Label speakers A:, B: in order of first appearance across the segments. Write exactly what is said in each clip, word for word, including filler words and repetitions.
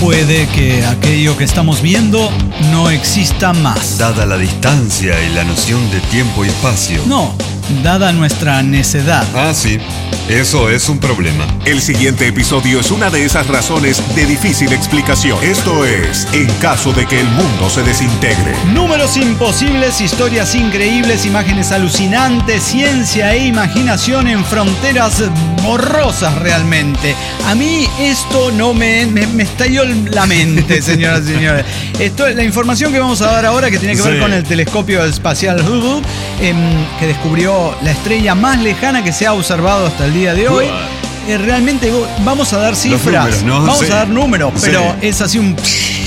A: Puede que aquello que estamos viendo no exista más.
B: Dada la distancia y la noción de tiempo y espacio.
A: No, dada nuestra necedad.
B: Ah, sí. Eso es un problema.
C: El siguiente episodio es una de esas razones de difícil explicación. Esto es, en caso de que el mundo se desintegre.
A: Números imposibles, historias increíbles, imágenes alucinantes, ciencia e imaginación en fronteras borrosas realmente. A mí esto no me, me, me estalló la mente, señoras y señores. Esto, la información que vamos a dar ahora, que tiene que ver
B: Sí.
A: con el telescopio espacial Hubble, eh, que descubrió la estrella más lejana que se ha observado hasta el día de hoy. Eh, realmente vamos a dar cifras,
B: números, ¿no?
A: vamos
B: Sí.
A: a dar números,
B: Sí.
A: pero es así un...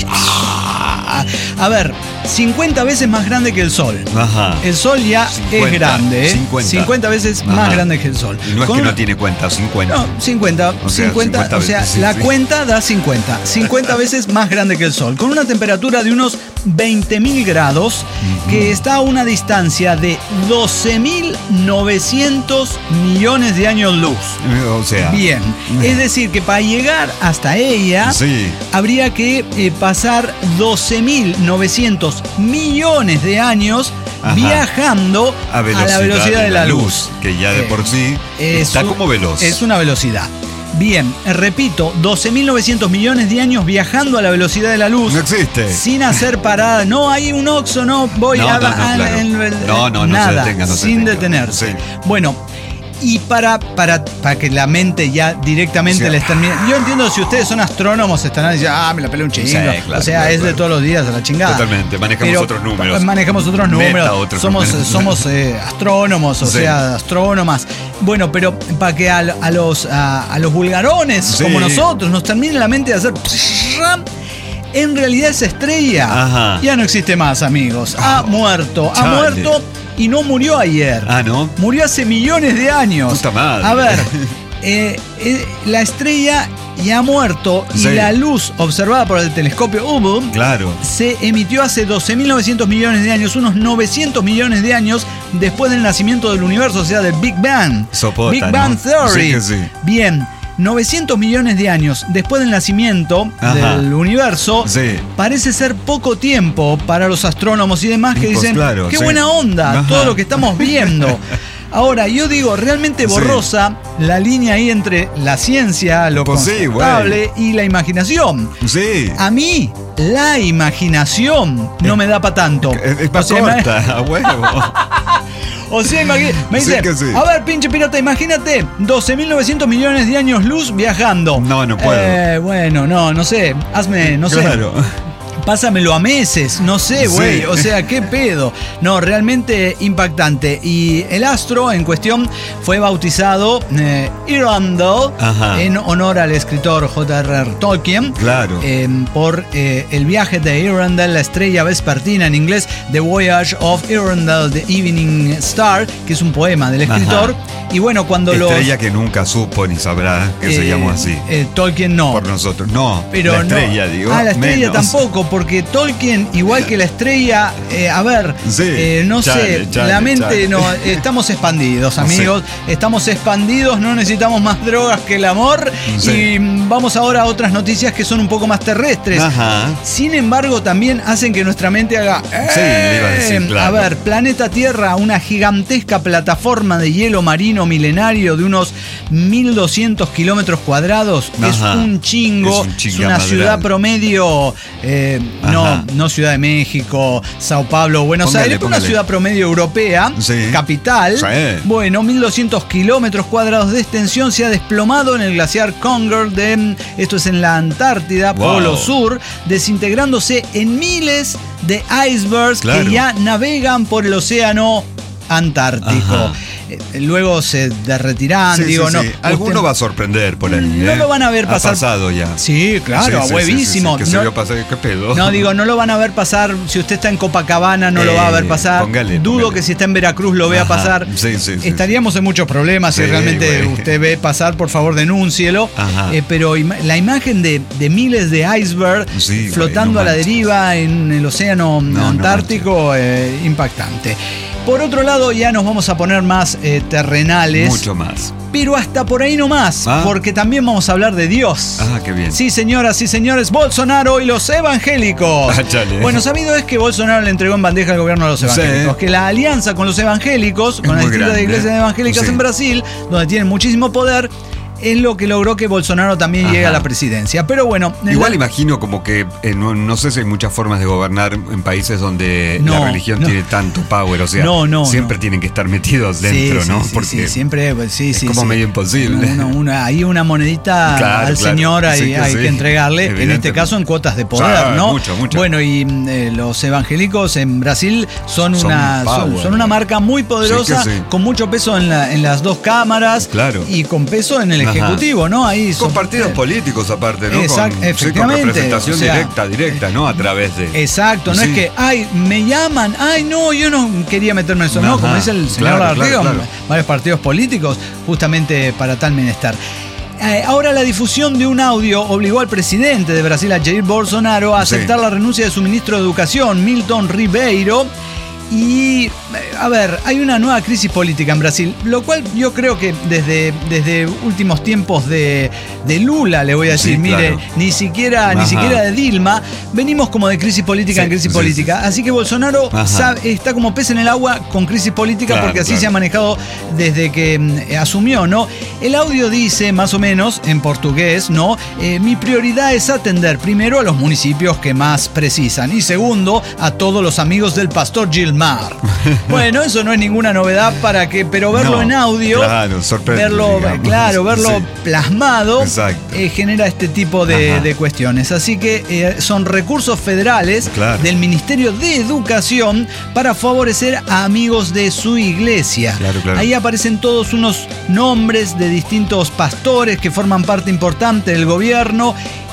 A: A ver, cincuenta veces más grande que el Sol.
B: Ajá.
A: El Sol ya
B: cincuenta,
A: es grande, ¿eh?
B: cincuenta.
A: cincuenta veces
B: Ajá.
A: más grande que el Sol.
B: Y no es
A: Con
B: que
A: una-
B: no tiene cuenta, cincuenta.
A: No, cincuenta.
B: O sea,
A: cincuenta,
B: cincuenta
A: o sea,
B: veces, sí,
A: la
B: sí.
A: cuenta da cincuenta. cincuenta veces más grande que el Sol. Con una temperatura de unos veinte mil grados, que está a una distancia de doce mil novecientos millones de años luz.
B: O sea.
A: Bien, es decir, que para llegar hasta ella
B: Sí.
A: habría que eh, pasar doce mil novecientos millones de años
B: Ajá.
A: viajando
B: A velocidad,
A: la velocidad de la luz.
B: Que ya de
A: Eh,
B: por sí
A: es
B: está
A: un-
B: como veloz.
A: Es una velocidad. Bien, eh, repito, doce mil novecientos millones de años viajando a la velocidad de la luz.
B: No existe.
A: Sin hacer parada. No hay un Oxxo, no voy
B: No,
A: a...
B: no, no,
A: a-
B: claro.
A: en-
B: No, no, no se
A: nada,
B: detenga, no se
A: sin
B: detenga.
A: detenerse.
B: Sí.
A: Bueno, y para, para, para que la mente ya directamente
B: Sí.
A: les termine... Yo entiendo, si ustedes son astrónomos, estarán diciendo, ah, me la pelé un chingo.
B: Sí, claro,
A: o sea,
B: claro,
A: es de
B: claro.
A: todos los días a la chingada.
B: Totalmente, manejamos
A: Pero
B: otros números.
A: Manejamos otros
B: Meta
A: números.
B: otros
A: somos
B: números.
A: somos eh, astrónomos, o
B: Sí.
A: sea, astrónomas. Bueno, pero para que a, a los, a, a los vulgarones
B: Sí.
A: como nosotros nos termine la mente de hacer... En realidad esa estrella
B: Ajá.
A: ya no existe más, amigos. Ha muerto, ha
B: chale.
A: muerto y no murió ayer.
B: Ah, ¿no?
A: Murió hace millones de años.
B: Puta madre.
A: A ver, eh, eh, la estrella ya ha muerto y
B: Sí.
A: la luz observada por el telescopio Hubble
B: Claro.
A: se emitió hace doce mil novecientos millones de años, unos novecientos millones de años después del nacimiento del universo, o sea, del Big Bang.
B: Sopota,
A: Big
B: ¿no?
A: Bang Theory.
B: Sí que sí.
A: Bien, novecientos millones de años después del nacimiento
B: Ajá.
A: del universo,
B: Sí.
A: parece ser poco tiempo para los astrónomos y demás que
B: Y pues
A: dicen,
B: claro,
A: qué
B: sí.
A: buena onda
B: Ajá.
A: todo lo que estamos viendo. Ahora, yo digo, realmente
B: Sí.
A: borrosa la línea ahí entre la ciencia, lo
B: Pues sí,
A: constatable y la imaginación.
B: Sí.
A: A mí, la imaginación no me da para tanto.
B: Es, es pa'
A: O sea,
B: corta, a huevo.
A: O sea, imagi- me
B: Sí
A: dice,
B: que sí.
A: a ver, pinche pirata, imagínate doce mil novecientos millones de años luz viajando.
B: No, no puedo.
A: Eh, bueno, no, no sé, hazme, no sé.
B: Claro.
A: Pásamelo a meses, no sé, güey.
B: Sí.
A: O sea, qué pedo. No, realmente impactante. Y el astro en cuestión fue bautizado eh, Earendel
B: Ajá.
A: en honor al escritor J R R Tolkien.
B: Claro.
A: eh, por eh, el viaje de Earendel, la estrella vespertina, en inglés, The Voyage of Earendel, The Evening Star, que es un poema del escritor. Y bueno, cuando lo.
B: Estrella que nunca supo ni sabrá que se
A: eh,
B: llamó así.
A: eh, Tolkien no.
B: Por nosotros. No,
A: Pero
B: la estrella,
A: no.
B: digo.
A: Ah, la estrella
B: menos.
A: tampoco, porque Tolkien, igual que la estrella, eh, a ver,
B: Sí,
A: eh, no
B: chale,
A: sé,
B: chale,
A: la mente
B: chale.
A: no, eh, estamos expandidos, amigos, estamos expandidos, no necesitamos más drogas que el amor.
B: Sí.
A: Y mm, vamos ahora a otras noticias que son un poco más terrestres.
B: Ajá.
A: Sin embargo, también hacen que nuestra mente haga.
B: Sí, le iba a decir,
A: "Eh".
B: claro.
A: A ver, planeta Tierra, una gigantesca plataforma de hielo marino milenario de unos mil doscientos kilómetros cuadrados. Es
B: Ajá.
A: un chingo.
B: Es un
A: Es una
B: chingamadral.
A: ciudad promedio. eh, no,
B: Ajá.
A: no Ciudad de México, Sao Paulo, Buenos
B: Póngale,
A: Aires, una
B: póngale.
A: ciudad promedio europea,
B: Sí.
A: capital.
B: Sí.
A: Bueno, mil doscientos kilómetros cuadrados de extensión, se ha desplomado en el glaciar Conger de, esto es en la Antártida,
B: Wow.
A: Polo Sur, desintegrándose en miles de icebergs
B: Claro.
A: que ya navegan por el océano Antártico.
B: Ajá.
A: Eh, Luego se derretirán,
B: Sí,
A: digo,
B: sí,
A: no.
B: sí. Alguno
A: usted-
B: va a sorprender por ahí.
A: No
B: ¿eh?
A: lo van a ver pasar.
B: Ha pasado ya.
A: Sí, claro,
B: Sí,
A: a
B: sí, sí,
A: huevísimo.
B: sí, sí, que se
A: No-
B: vio pasar, ¿qué pedo?
A: no, digo, no lo van a ver pasar. Si usted está en Copacabana, no lo va a ver
B: Eh,
A: pasar.
B: póngale,
A: Dudo
B: póngale.
A: que si está en Veracruz lo vea
B: Ajá,
A: pasar.
B: sí, sí, sí,
A: Estaríamos en muchos problemas si
B: Sí,
A: realmente
B: güey.
A: usted ve pasar, por favor, denúncielo.
B: Ajá.
A: Eh, pero ima- la imagen de, de miles de iceberg
B: Sí, güey,
A: flotando
B: no
A: a la
B: manches.
A: deriva en el océano
B: No, no
A: Antártico, eh, impactante. Por otro lado, ya nos vamos a poner más eh, terrenales.
B: Mucho más.
A: Pero hasta por ahí nomás,
B: ¿Ah?
A: porque también vamos a hablar de Dios.
B: Ah, qué bien.
A: Sí, señoras y señores, Bolsonaro y los evangélicos.
B: Ah, chale.
A: Bueno, sabido es que Bolsonaro le entregó en bandeja al gobierno a los evangélicos.
B: Sí.
A: Que la alianza con los evangélicos,
B: Es
A: con las
B: muy
A: distintas
B: grande.
A: iglesias evangélicas
B: Sí.
A: en Brasil, donde tienen muchísimo poder, es lo que logró que Bolsonaro también
B: Ajá.
A: llegue a la presidencia. Pero bueno,
B: Igual
A: la...
B: imagino como que eh, no, no sé si hay muchas formas de gobernar en países donde
A: No,
B: la religión
A: no.
B: tiene tanto power, o sea,
A: No, no,
B: siempre
A: no.
B: tienen que estar metidos dentro,
A: sí,
B: ¿no?
A: Sí, sí,
B: Porque
A: sí, siempre, pues, sí,
B: es
A: sí,
B: como
A: sí.
B: medio imposible.
A: Una, una, hay una monedita
B: Claro,
A: al
B: claro.
A: señor, hay,
B: Sí que
A: hay
B: sí.
A: que entregarle, en este
B: Evidentemente.
A: caso en cuotas de poder,
B: Claro,
A: ¿no?
B: mucho, mucho.
A: Bueno, y eh, los evangélicos en Brasil son,
B: Son
A: una, son,
B: power.
A: son una marca muy poderosa,
B: Sí que sí.
A: con mucho peso en, la, en las dos cámaras,
B: Claro.
A: y con peso en el
B: Ajá.
A: Ejecutivo, ¿no? Ahí
B: Con
A: son-
B: partidos políticos aparte, ¿no?
A: Exact-
B: con, sí, con
A: efectivamente,
B: representación
A: o sea,
B: directa, directa, ¿no? A través de...
A: Exacto, no
B: Sí.
A: es que, ay, me llaman, ay, no, yo no quería meterme en eso, no,
B: Ajá,
A: como dice el señor
B: claro,
A: Lagartiga,
B: claro, claro.
A: varios partidos políticos, justamente para tal menester. Eh, ahora la difusión de un audio obligó al presidente de Brasil, a Jair Bolsonaro, a
B: Sí.
A: aceptar la renuncia de su ministro de Educación, Milton Ribeiro. Y, eh, a ver, hay una nueva crisis política en Brasil, lo cual yo creo que desde, desde últimos tiempos de, de Lula, le voy a decir,
B: Sí,
A: mire,
B: claro.
A: ni siquiera, ni
B: Ajá.
A: siquiera de Dilma, venimos como de crisis política
B: Sí,
A: en crisis
B: sí,
A: política.
B: sí.
A: Así que Bolsonaro
B: Ajá.
A: sabe- está como pez en el agua con crisis política,
B: Claro,
A: porque así
B: claro.
A: se ha manejado desde que mm, asumió, ¿no? El audio dice, más o menos, en portugués, ¿no? Eh, mi prioridad es atender primero a los municipios que más precisan y segundo a todos los amigos del pastor Gilmar. Bueno, eso no es ninguna novedad para que, pero verlo
B: No,
A: en audio,
B: claro, sorprende,
A: verlo,
B: digamos.
A: claro, verlo
B: Sí.
A: plasmado,
B: Exacto.
A: eh, genera este tipo de,
B: Ajá.
A: de cuestiones. Así que eh, son recursos federales
B: Claro.
A: del Ministerio de Educación para favorecer a amigos de su iglesia.
B: Claro, claro.
A: Ahí aparecen todos unos nombres de distintos pastores que forman parte importante del gobierno.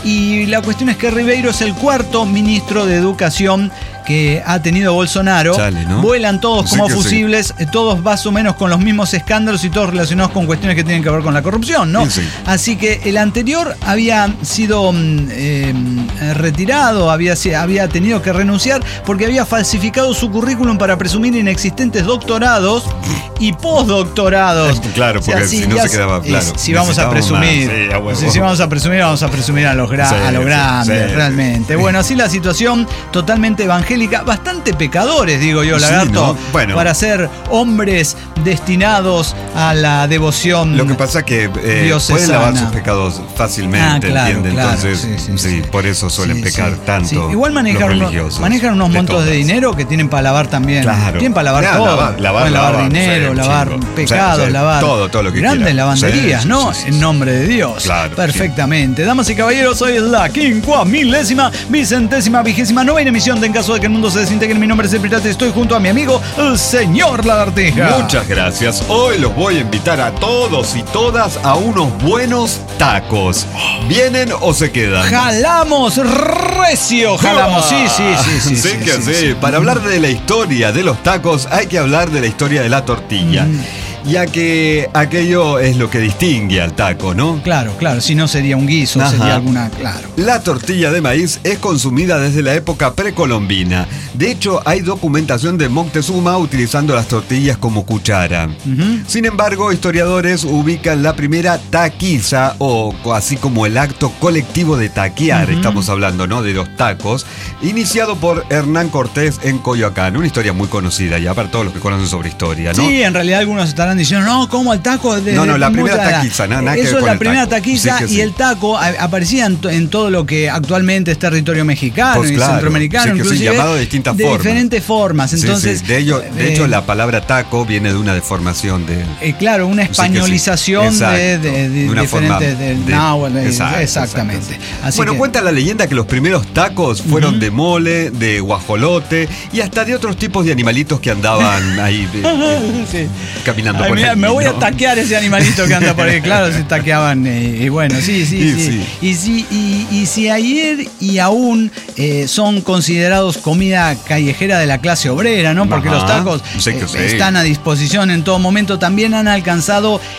A: Y la cuestión es que Ribeiro es el cuarto ministro de Educación que ha tenido Bolsonaro.
B: Chale, ¿no?
A: Vuelan todos
B: Sí
A: como
B: que sí.
A: fusibles, eh, todos más o menos con los mismos escándalos y todos relacionados con cuestiones que tienen que ver con la corrupción, ¿no?
B: Sí, sí.
A: Así que el anterior había sido mm, eh, retirado, había, si- había tenido que renunciar porque había falsificado su currículum para presumir inexistentes doctorados y postdoctorados.
B: Claro, porque si no
A: ya
B: se quedaba
A: es-
B: claro.
A: Si vamos a
B: Necesitábamos
A: presumir,
B: más, sí, a huevo.
A: si, si vamos a presumir, vamos a presumir a los, gra-
B: Sí,
A: a los
B: sí,
A: grandes,
B: sí,
A: realmente.
B: sí.
A: Bueno, así la situación totalmente evangélica, bastante pecadores, digo yo,
B: Sí,
A: Lagarto,
B: ¿no? Bueno.
A: para ser hombres destinados a la devoción.
B: Lo que pasa es que eh,
A: diocesana.
B: pueden lavar sus pecados fácilmente,
A: Ah, claro,
B: ¿entiendes?
A: claro,
B: Entonces,
A: sí,
B: sí,
A: sí, sí.
B: por eso suelen
A: Sí,
B: pecar
A: sí,
B: tanto.
A: sí. Igual manejan,
B: los
A: unos,
B: religiosos,
A: manejan unos
B: de
A: montos de
B: todas.
A: dinero que tienen para lavar también.
B: Claro.
A: Tienen para lavar
B: Ya,
A: todo.
B: lavar, lavar,
A: Pueden lavar
B: lavar,
A: dinero,
B: sí,
A: lavar
B: chingo.
A: pecados,
B: Sí, sí,
A: lavar.
B: todo, todo lo que
A: Grandes
B: quieran.
A: lavanderías,
B: Sí,
A: ¿no?
B: sí, sí,
A: En
B: sí.
A: nombre de Dios.
B: Claro,
A: Perfectamente. Damas y caballeros, hoy es la quincuagésima milésima, vicentésima, vigésima novena emisión de En Caso de que el Mundo se desintegre. Mi nombre es el Pirata y estoy junto a mi amigo, el señor Lagartija.
B: Muchas gracias. Hoy los voy a invitar a todos y todas a unos buenos tacos. ¿Vienen o se quedan?
A: Jalamos, recio, jalamos. Sí, sí, sí, sí.
B: Sí,
A: sí,
B: que
A: sí,
B: sí.
A: sí.
B: Para hablar de la historia de los tacos hay que hablar de la historia de la tortilla.
A: Mm.
B: Ya que aquello es lo que distingue al taco, ¿no?
A: Claro, claro, si no sería un guiso,
B: Ajá.
A: sería alguna, claro.
B: La tortilla de maíz es consumida desde la época precolombina. De hecho, hay documentación de Moctezuma utilizando las tortillas como cuchara.
A: Ujú.
B: Sin embargo, historiadores ubican la primera taquiza, o así como el acto colectivo de taquear,
A: Ujú.
B: estamos hablando, ¿no?, de los tacos, iniciado por Hernán Cortés en Coyoacán. Una historia muy conocida ya para todos los que conocen sobre historia, ¿no?
A: Sí, en realidad algunos estarán diciendo, no, ¿cómo el taco? De,
B: No, no, la
A: de-
B: primera
A: mucha-
B: taquiza, nada- nada que
A: Eso
B: ver
A: es
B: con
A: la
B: el
A: primera
B: taco.
A: taquiza
B: Sí que
A: y
B: sí.
A: el taco a- aparecía en, to- en todo lo que actualmente es territorio mexicano
B: Pues
A: y
B: claro,
A: centroamericano,
B: sí que sí,
A: inclusive,
B: llamado de distintas
A: de
B: formas.
A: diferentes formas.
B: Sí, sí.
A: Entonces,
B: De, ello, de
A: eh,
B: hecho, la palabra taco viene de una deformación de...
A: Eh, claro, una
B: Sí que sí.
A: españolización
B: Exacto.
A: de, de- de
B: De una forma
A: diferentes del
B: de-
A: náhuatl, eh,
B: Exacto,
A: exactamente.
B: exacto.
A: Así
B: Bueno,
A: que-
B: cuenta la leyenda que los primeros tacos fueron
A: Ujú.
B: de mole, de guajolote y hasta de otros tipos de animalitos que andaban ahí eh, eh,
A: Sí.
B: caminando
A: Ay,
B: por
A: mira,
B: ahí,
A: me voy a
B: ¿no?
A: taquear ese animalito que anda por ahí, claro, se taqueaban. eh, y bueno, sí, sí,
B: Y
A: sí.
B: sí.
A: Y, sí, y, y si ayer y aún eh, son considerados comida callejera de la clase obrera, ¿no? Porque
B: Ajá,
A: los tacos
B: sí que
A: eh,
B: sí.
A: están a disposición en todo momento, también han alcanzado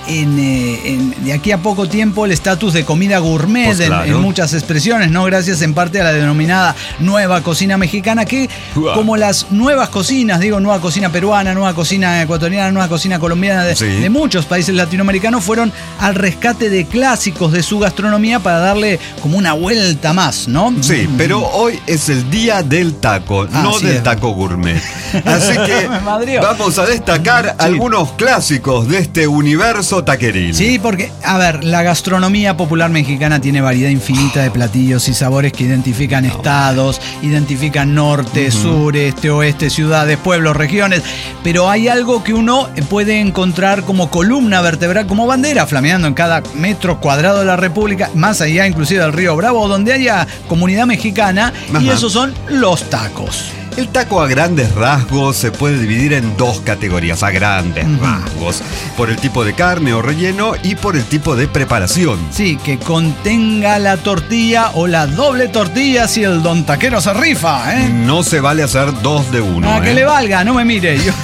A: en, eh, en, de aquí a poco tiempo el estatus de comida gourmet
B: Pues
A: en,
B: claro.
A: en muchas expresiones, ¿no? Gracias en parte a la denominada nueva cocina mexicana, que
B: Uah.
A: como las nuevas cocinas, digo, nueva cocina peruana, nueva cocina ecuatoriana, nueva cocina colombiana de,
B: Sí.
A: de muchos países latinoamericanos, fueron al rescate de clásicos de su gastronomía para darle como una vuelta más, ¿no?
B: Sí, pero hoy es el día del taco,
A: Ah,
B: no
A: sí,
B: del
A: es.
B: taco gourmet. Así que
A: Me madrió.
B: vamos a destacar algunos clásicos de este universo taqueril.
A: Sí, porque, a ver, la gastronomía popular mexicana tiene variedad infinita de platillos y sabores que identifican estados, identifican norte, sur, este, oeste, ciudades, pueblos, regiones, pero hay algo que uno puede encontrar como columna vertebral, como bandera, flameando en cada metro cuadrado de la República, más allá inclusive del Río Bravo, donde haya comunidad mexicana, y
B: Ajá.
A: esos son los tacos.
B: El taco a grandes rasgos se puede dividir en dos categorías, a grandes
A: Ujú.
B: rasgos, por el tipo de carne o relleno y por el tipo de preparación.
A: Sí, que contenga la tortilla o la doble tortilla si el don taquero se rifa, ¿eh?
B: No se vale hacer dos de uno.
A: Ah, que
B: ¿eh?
A: le valga, no me mire. Yo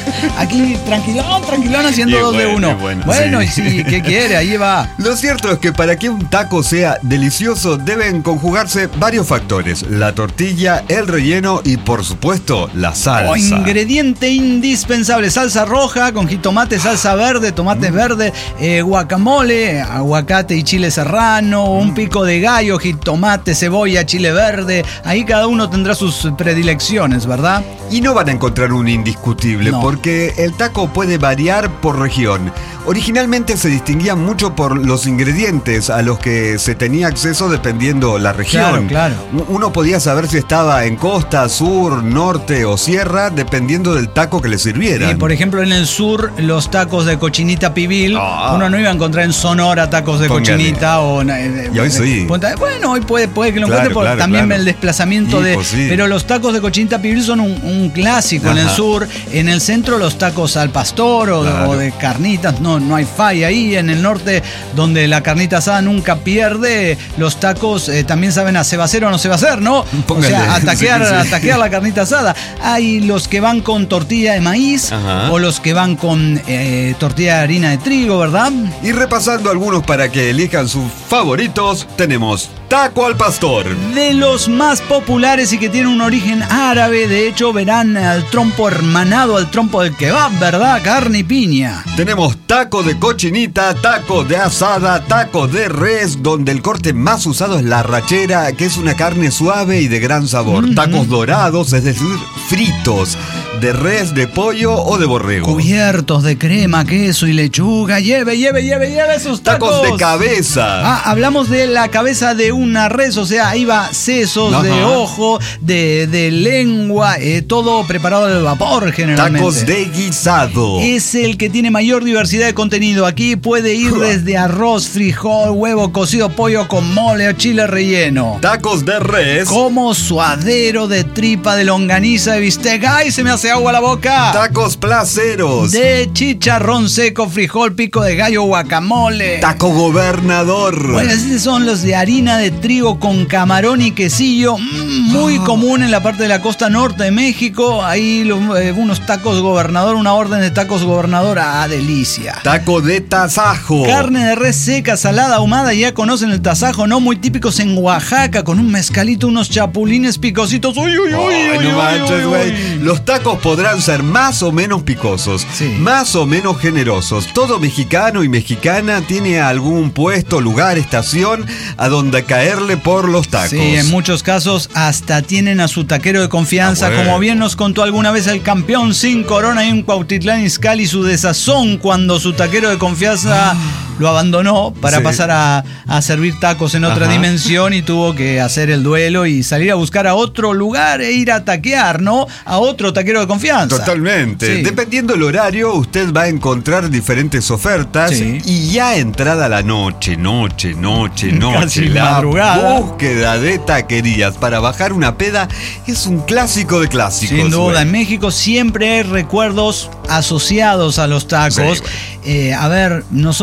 A: aquí tranquilón, tranquilón haciendo
B: Y
A: dos de
B: bueno,
A: uno.
B: y bueno,
A: Bueno,
B: sí.
A: y sí, ¿qué quiere? Ahí va.
B: Lo cierto es que para que un taco sea delicioso deben conjugarse varios factores: la tortilla, el relleno y por supuesto la salsa.
A: O ingrediente indispensable: salsa roja con jitomate, salsa verde, tomates verdes, eh, guacamole, aguacate y chile serrano, un pico de gallo, jitomate, cebolla, chile verde. Ahí cada uno tendrá sus predilecciones, ¿verdad?
B: Y no van a encontrar un indiscutible,
A: No.
B: porque el taco puede variar por región. Originalmente se distinguían mucho por los ingredientes a los que se tenía acceso dependiendo la región.
A: Claro, claro.
B: Uno podía saber si estaba en costa, sur, norte o sierra, dependiendo del taco que le sirvieran.
A: Y por ejemplo, en el sur, los tacos de cochinita pibil,
B: Ah.
A: uno no iba a encontrar en Sonora tacos de
B: Póngale.
A: cochinita o eh,
B: Y hoy
A: eh,
B: sí.
A: Punta- bueno, hoy puede, puede que lo
B: Claro,
A: encuentre por
B: claro,
A: también
B: claro.
A: el desplazamiento
B: Y,
A: de.
B: pues, sí.
A: Pero los tacos de cochinita pibil son un, un clásico en el
B: Ajá.
A: sur. En el centro, los tacos al pastor o,
B: Claro.
A: o de carnitas, no, no hay falla ahí. En el norte, donde la carnita asada nunca pierde, los tacos eh, también saben a se va a hacer o no se va a hacer, ¿no?
B: Póngale.
A: O sea, ataquear,
B: Sí, sí.
A: ataquear la carnita asada. Hay los que van con tortilla de maíz
B: Ajá.
A: o los que van con eh, tortilla de harina de trigo, ¿verdad?
B: Y repasando algunos para que elijan sus favoritos, tenemos taco al pastor.
A: De los más populares y que tienen un origen árabe, de hecho verán al trompo hermanado al trompo del kebab, ¿verdad? Carne y piña.
B: Tenemos taco de cochinita, taco de asada, taco de res, donde el corte más usado es la arrachera, que es una carne suave y de gran sabor.
A: Mm-hmm.
B: Tacos dorados, es decir, fritos, de res, de pollo o de borrego.
A: Cubiertos de crema, queso y lechuga. Lleve, lleve, lleve, lleve esos tacos.
B: Tacos de cabeza.
A: Ah, hablamos de la cabeza de una res, o sea, ahí va sesos,
B: Ajá.
A: de ojo, de, de lengua, eh, todo preparado al vapor generalmente.
B: Tacos de guisado.
A: Es el que tiene mayor diversidad de contenido. Aquí puede ir desde arroz, frijol, huevo cocido, pollo con mole o chile relleno.
B: Tacos de res.
A: Como suadero de tripa, de longaniza, de bistec. ¡Ay, se me hace agua la boca!
B: Tacos placeros.
A: De chicharrón seco, frijol, pico de gallo, guacamole.
B: Taco gobernador.
A: Bueno, estos son los de harina de trigo con camarón y quesillo, mm, muy común en la parte de la costa norte de México. Ahí lo- eh, unos tacos gobernador, una orden de tacos gobernador, ah, delicia.
B: Taco de tasajo.
A: Carne de res seca, salada, ahumada, ya conocen el tasajo, ¿no? Muy típicos en Oaxaca, con un mezcalito, unos chapulines picositos. ¡Uy, uy, uy!
B: Ay,
A: uy,
B: no
A: uy,
B: manches,
A: uy,
B: güey.
A: uy!
B: Los tacos podrán ser más o menos picosos,
A: Sí.
B: más o menos generosos. Todo mexicano y mexicana tiene algún puesto, lugar, estación a donde caerle por los tacos.
A: Sí, en muchos casos hasta tienen a su taquero de confianza,
B: Ah, bueno.
A: como bien nos contó alguna vez el campeón sin corona en Cuautitlán Izcalli, su desazón cuando su taquero de confianza lo abandonó para
B: Sí.
A: pasar a, a servir tacos en otra
B: Ajá.
A: dimensión y tuvo que hacer el duelo y salir a buscar a otro lugar e ir a taquear, ¿no? A otro taquero de confianza.
B: Totalmente.
A: Sí.
B: Dependiendo del horario, usted va a encontrar diferentes ofertas
A: Sí.
B: y ya entrada la noche, noche, noche, noche,
A: Casi
B: la
A: madrugada.
B: búsqueda de taquerías para bajar una peda es un clásico de clásicos.
A: Sin duda,
B: güey.
A: en México siempre hay recuerdos asociados a los tacos.
B: Sí, güey.
A: Eh, a ver, nosotros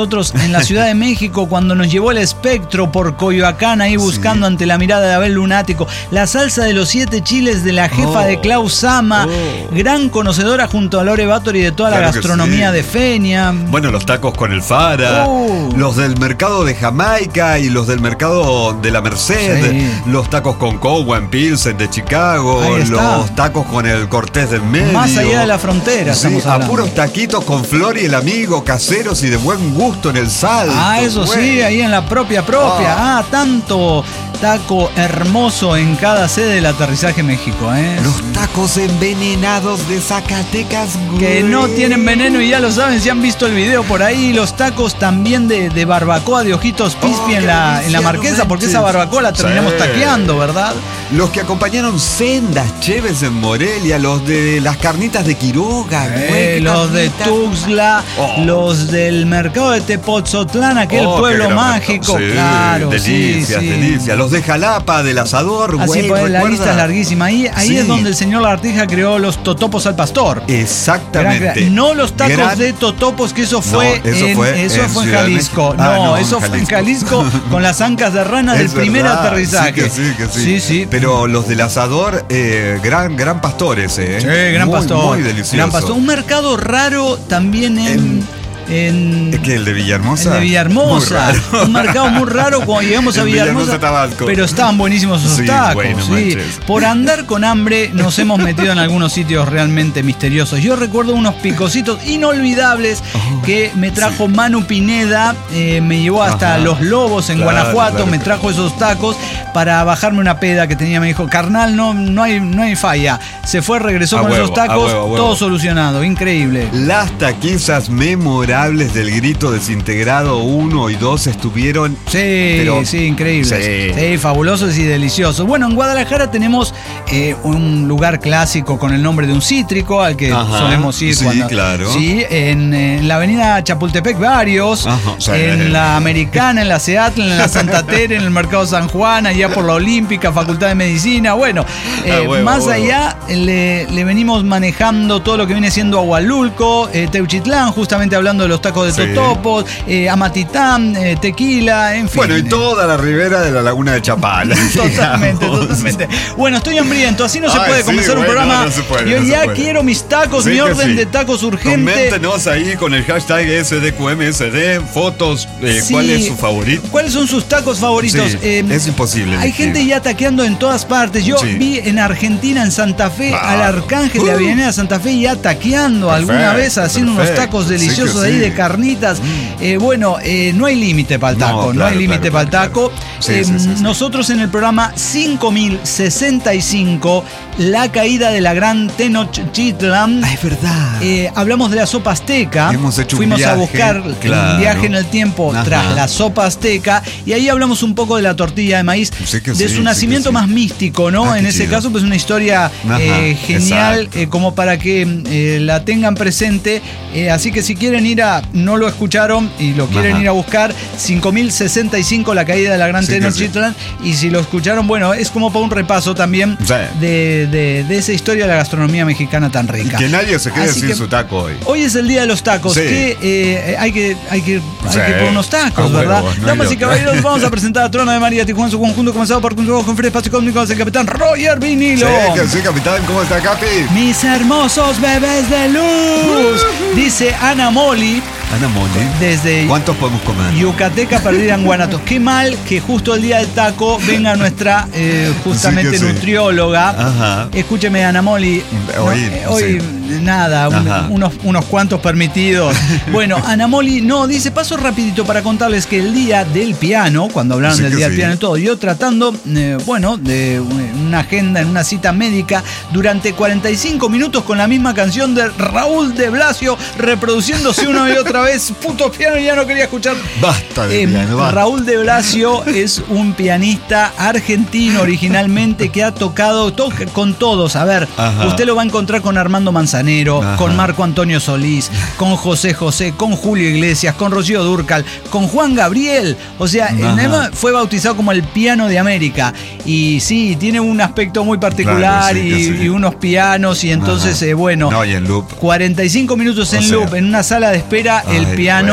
A: en la Ciudad de México cuando nos llevó el espectro por Coyoacán ahí buscando sí. ante la mirada de Abel Lunático. La salsa de los siete chiles de la jefa oh. de Klaus Sama, oh. gran conocedora junto a Lore Báttori de toda claro la gastronomía sí. de Fenia.
B: Bueno, los tacos con el Fara, oh. los del mercado de Jamaica y los del mercado de la Merced, sí. los tacos con Cowan Pilsen de Chicago, los tacos con el Cortés del Medio.
A: Más allá de la frontera,
B: sí, a puros taquitos con Flor y el amigo, caseros y de buen gusto en el Salto.
A: Ah, eso bueno. sí, ahí en la propia propia. Ah, ah tanto taco hermoso en cada sede del Aterrizaje México, ¿eh?
B: Los tacos envenenados de Zacatecas, güey.
A: Que no tienen veneno y ya lo saben, si han visto el video por ahí. Los tacos también de, de barbacoa de Ojitos Pispi oh, en, la, en la Marquesa, porque esa barbacoa la terminamos sí. taqueando, ¿verdad?
B: Los que acompañaron sendas cheves en Morelia, los de las carnitas de Quiroga,
A: eh,
B: güey.
A: Los carnitas de Tuxtla, oh. los del mercado de Tepoztlán, aquel oh, pueblo mágico.
B: Sí,
A: claro,
B: delicias,
A: sí, sí.
B: delicias. Los de Jalapa, del asador,
A: Así
B: güey.
A: pues, la lista es larguísima. Ahí, ahí
B: sí.
A: es donde el señor Lagartija creó los totopos al pastor.
B: Exactamente.
A: Gran, no los tacos Gran... de totopos, que eso fue
B: no, eso
A: en,
B: fue
A: eso
B: en,
A: fue en Jalisco.
B: Ah,
A: no,
B: no,
A: eso
B: en
A: fue en Jalisco con las ancas de rana del primer
B: verdad.
A: aterrizaje.
B: Sí, que sí, que sí.
A: sí, sí.
B: Pero los del asador, eh, gran, gran pastor ese, ¿eh?
A: Sí, gran
B: muy,
A: pastor.
B: Muy delicioso.
A: Gran pastor. Un mercado raro también en... en En,
B: ¿Es que el de Villahermosa?
A: El de Villahermosa. Un mercado muy raro cuando llegamos a Villahermosa.
B: Villahermosa
A: pero estaban buenísimos esos
B: sí,
A: tacos.
B: Bueno,
A: sí. Por andar con hambre nos hemos metido en algunos sitios realmente misteriosos. Yo recuerdo unos picositos inolvidables oh, que me trajo sí. Manu Pineda. Eh, me llevó hasta Ajá. Los Lobos en claro, Guanajuato. Claro, me trajo claro. esos tacos para bajarme una peda que tenía. Me dijo, carnal, no, no, hay, no hay falla. Se fue, regresó a con huevo, esos tacos. A huevo, a huevo. Todo solucionado. Increíble.
B: Las taquizas memorables del Grito Desintegrado uno y dos estuvieron.
A: Sí, pero, sí, increíbles. Sí. sí, fabulosos y deliciosos. Bueno, en Guadalajara tenemos eh, un lugar clásico con el nombre de un cítrico al que Ajá, solemos ir.
B: Sí,
A: cuando,
B: claro.
A: Sí, en, en la avenida Chapultepec varios, Ajá, sí. en la Americana, en la Seattle, en la Santa Tere, en el Mercado San Juan, allá por la Olímpica, Facultad de Medicina. Bueno, eh, ah, huevo, más huevo. allá le, le venimos manejando todo lo que viene siendo Agualulco, eh, Teuchitlán, justamente hablando de los tacos de sí. totopos, eh, Amatitán, eh, tequila, en fin.
B: Bueno, y toda la ribera de la laguna de Chapala.
A: Totalmente, totalmente. Bueno, estoy hambriento, así no se Ay, puede sí, comenzar bueno, un programa. No, no puede, Yo no ya quiero mis tacos, sí mi orden sí. de tacos urgente.
B: Coméntenos ahí con el hashtag S D Q M S D, fotos, eh, sí. ¿cuál es su favorito?
A: ¿Cuáles son sus tacos favoritos?
B: Sí, eh, es imposible.
A: Hay elegir. gente ya taqueando en todas partes. Yo sí. vi en Argentina, en Santa Fe, ah. al Arcángel uh. de Avenida Santa Fe ya taqueando perfecto, alguna vez, haciendo perfecto. unos tacos deliciosos sí ahí sí. de carnitas. Mm. Eh, bueno, eh, no hay límite para el taco, no, claro, no hay límite claro, para el taco. Claro. Sí, eh, sí, sí, sí. Nosotros en el programa cinco mil sesenta y cinco, la caída de la gran Tenochtitlan.
B: Ah, es verdad.
A: Eh, hablamos de la sopa azteca.
B: Hemos hecho
A: Fuimos
B: un viaje,
A: a buscar
B: claro.
A: un viaje en el tiempo Ajá. tras la sopa azteca. Y ahí hablamos un poco de la tortilla de maíz, sí de sí, su sí nacimiento sí. más místico, ¿no? Ah, en ese chido. caso, pues una historia eh, genial, eh, como para que eh, la tengan presente. Eh, así que si quieren ir a, no lo escucharon y lo quieren Ajá. ir a buscar, cinco mil sesenta y cinco, la caída de la gran sí, Tenochtitlan. Sí. Y si lo escucharon, bueno, es como para un repaso también sí. de, de, de esa historia de la gastronomía mexicana tan rica.
B: Y que nadie se quede Así sin su taco hoy.
A: Hoy es el día de los tacos, sí. que eh, hay que hay que, sí. hay que poner unos tacos, ah, ¿verdad? Bueno, no Damas y caballeros, vamos a presentar a Trona de María Tijuana, su conjunto comenzado por un juego con Fred Espacio Cósmico, el capitán Roger Vinilo.
B: Sí, que sí, capitán, ¿cómo está, Capi?
A: Mis hermosos bebés de luz, uh-huh. dice Ana Moli.
B: Ana Moli.
A: Desde
B: ¿Cuántos podemos comer?
A: Yucateca perdida en Guanatos. Qué mal que justo el día del taco venga nuestra eh, justamente sí nutrióloga. Sí. Ajá. Escúcheme, Ana Moli. Hoy, no, eh, hoy sí. nada, un, unos, unos cuantos permitidos. Bueno, Ana Moli, no, dice, paso rapidito para contarles que el día del piano, cuando hablaron sí del día sí. del piano y todo, yo tratando, eh, bueno, de una agenda en una cita médica durante cuarenta y cinco minutos con la misma canción de Raúl de Blasio reproduciéndose una y otra vez, puto piano, y ya no quería escuchar.
B: Basta de
A: eh,
B: piano, basta.
A: Raúl de Blasio es un pianista argentino originalmente que ha tocado toca con todos. A ver, Ajá. usted lo va a encontrar con Armando Manzanero, Ajá. con Marco Antonio Solís, con José José, con Julio Iglesias, con Rocío Dúrcal, con Juan Gabriel. O sea, Ajá. fue bautizado como el piano de América. Y sí, tiene un aspecto muy particular claro, sí, y, sí. y unos pianos. Y entonces, eh, bueno,
B: no, y en loop.
A: cuarenta y cinco minutos en o sea, loop, en una sala de espera, el
B: ay,
A: piano.
B: Wey.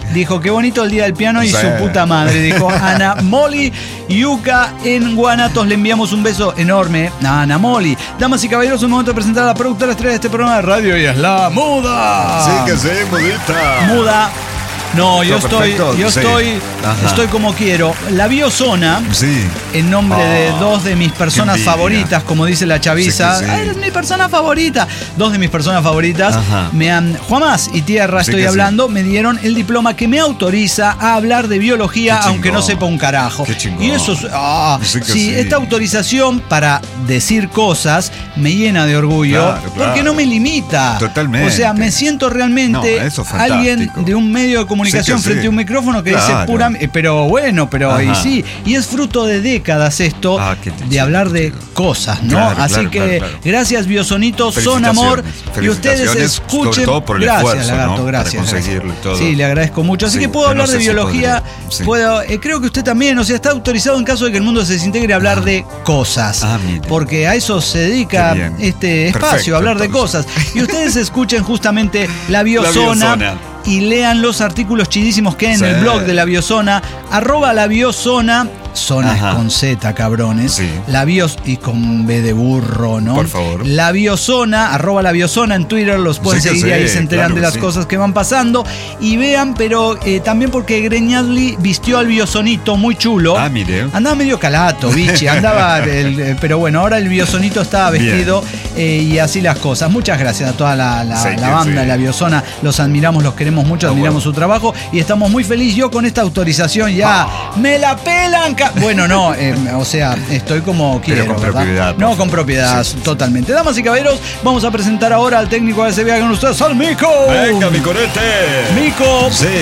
A: Dijo, qué bonito el día del piano y
B: Sí.
A: su puta madre. Dijo Ana Molly Yuca en Guanatos. Le enviamos un beso enorme a Ana Molly. Damas y caballeros, un momento de presentar a la productora estrella de este programa de radio y es la Muda.
B: Sí, que sí, mudita.
A: Muda. No, yo
B: Todo
A: estoy,
B: perfecto,
A: yo
B: sí.
A: estoy,
B: Ajá.
A: estoy como quiero. La Biozona,
B: Sí.
A: en nombre de
B: Oh,
A: dos de mis personas
B: qué envidia.
A: favoritas, como dice la chaviza.
B: Sí que sí.
A: "Ah, eres mi persona favorita. Dos de mis personas favoritas,
B: Ajá.
A: me han, Juanás y Tierra,
B: Sí
A: estoy
B: que
A: hablando, me dieron el diploma que me autoriza a hablar de biología,
B: Qué
A: aunque no
B: chingón.
A: sepa un carajo.
B: Qué chingón.
A: Y eso es, ah,
B: Sí que
A: sí,
B: sí.
A: esta autorización para decir cosas me llena de orgullo,
B: Claro, claro.
A: porque no me limita.
B: Totalmente.
A: O sea, me siento realmente
B: No, eso es
A: alguien
B: fantástico.
A: de un medio de comunicación
B: Sí que
A: frente
B: sí.
A: a un micrófono que
B: Claro.
A: dice pura. eh, Pero bueno, pero y
B: Ajá.
A: sí. Y es fruto de décadas esto
B: Ah, qué te
A: de
B: chido,
A: hablar de
B: chido.
A: cosas, ¿no?
B: Claro,
A: Así
B: claro,
A: que
B: claro, claro.
A: gracias, Biosonitos, son amor. Y ustedes
B: Felicitaciones,
A: escuchen.
B: sobre todo por el
A: gracias,
B: esfuerzo,
A: Lagarto,
B: ¿no?
A: gracias.
B: Para conseguirlo y
A: gracias.
B: todo.
A: Sí, le agradezco mucho. Así
B: Sí,
A: que puedo
B: yo
A: hablar
B: no
A: de
B: sé si
A: biología.
B: podría. Sí.
A: Puedo, eh, creo que usted también, o sea, está autorizado en caso de que el mundo se desintegre a hablar de cosas.
B: Ah, mire.
A: Porque a eso se dedica
B: Qué bien.
A: este espacio,
B: Perfecto,
A: a hablar de
B: entonces.
A: cosas. Y ustedes escuchen justamente la Biozona.
B: Biozona.
A: Y lean los artículos chidísimos que hay en
B: Sí.
A: el blog de la Biozona, arroba la Biozona, zona es
B: Ajá.
A: con Z, cabrones.
B: Sí.
A: La Bios y con B de burro, ¿no?
B: Por favor.
A: La Biozona, arroba la Biozona en Twitter, los pueden
B: Sí que
A: seguir
B: sí,
A: ahí, se enteran
B: claro
A: de
B: que
A: las
B: sí.
A: cosas que van pasando. Y vean, pero eh, también porque Greñadli vistió al Biozonito muy chulo.
B: Ah, mire.
A: Andaba medio calato, bichi, andaba, el- el- pero bueno, ahora el Biozonito estaba
B: Bien.
A: vestido eh, y así las cosas. Muchas gracias a toda la, la-
B: Sí,
A: la
B: que
A: banda,
B: sí.
A: la Biozona, los admiramos, los queremos mucho,
B: Ah,
A: admiramos
B: bueno.
A: su trabajo y estamos muy felices. Yo con esta autorización ya me la pelan. ca- Bueno, no, eh, o sea, estoy como
B: Pero
A: quiero,
B: con
A: ¿verdad?
B: propiedad, por
A: No,
B: favor.
A: con propiedad,
B: Sí, sí, sí.
A: totalmente. Damas y caballeros, vamos a presentar ahora al técnico de S B A con ustedes, al Mico.
B: Venga, mi corete.
A: Mico.
B: Sí.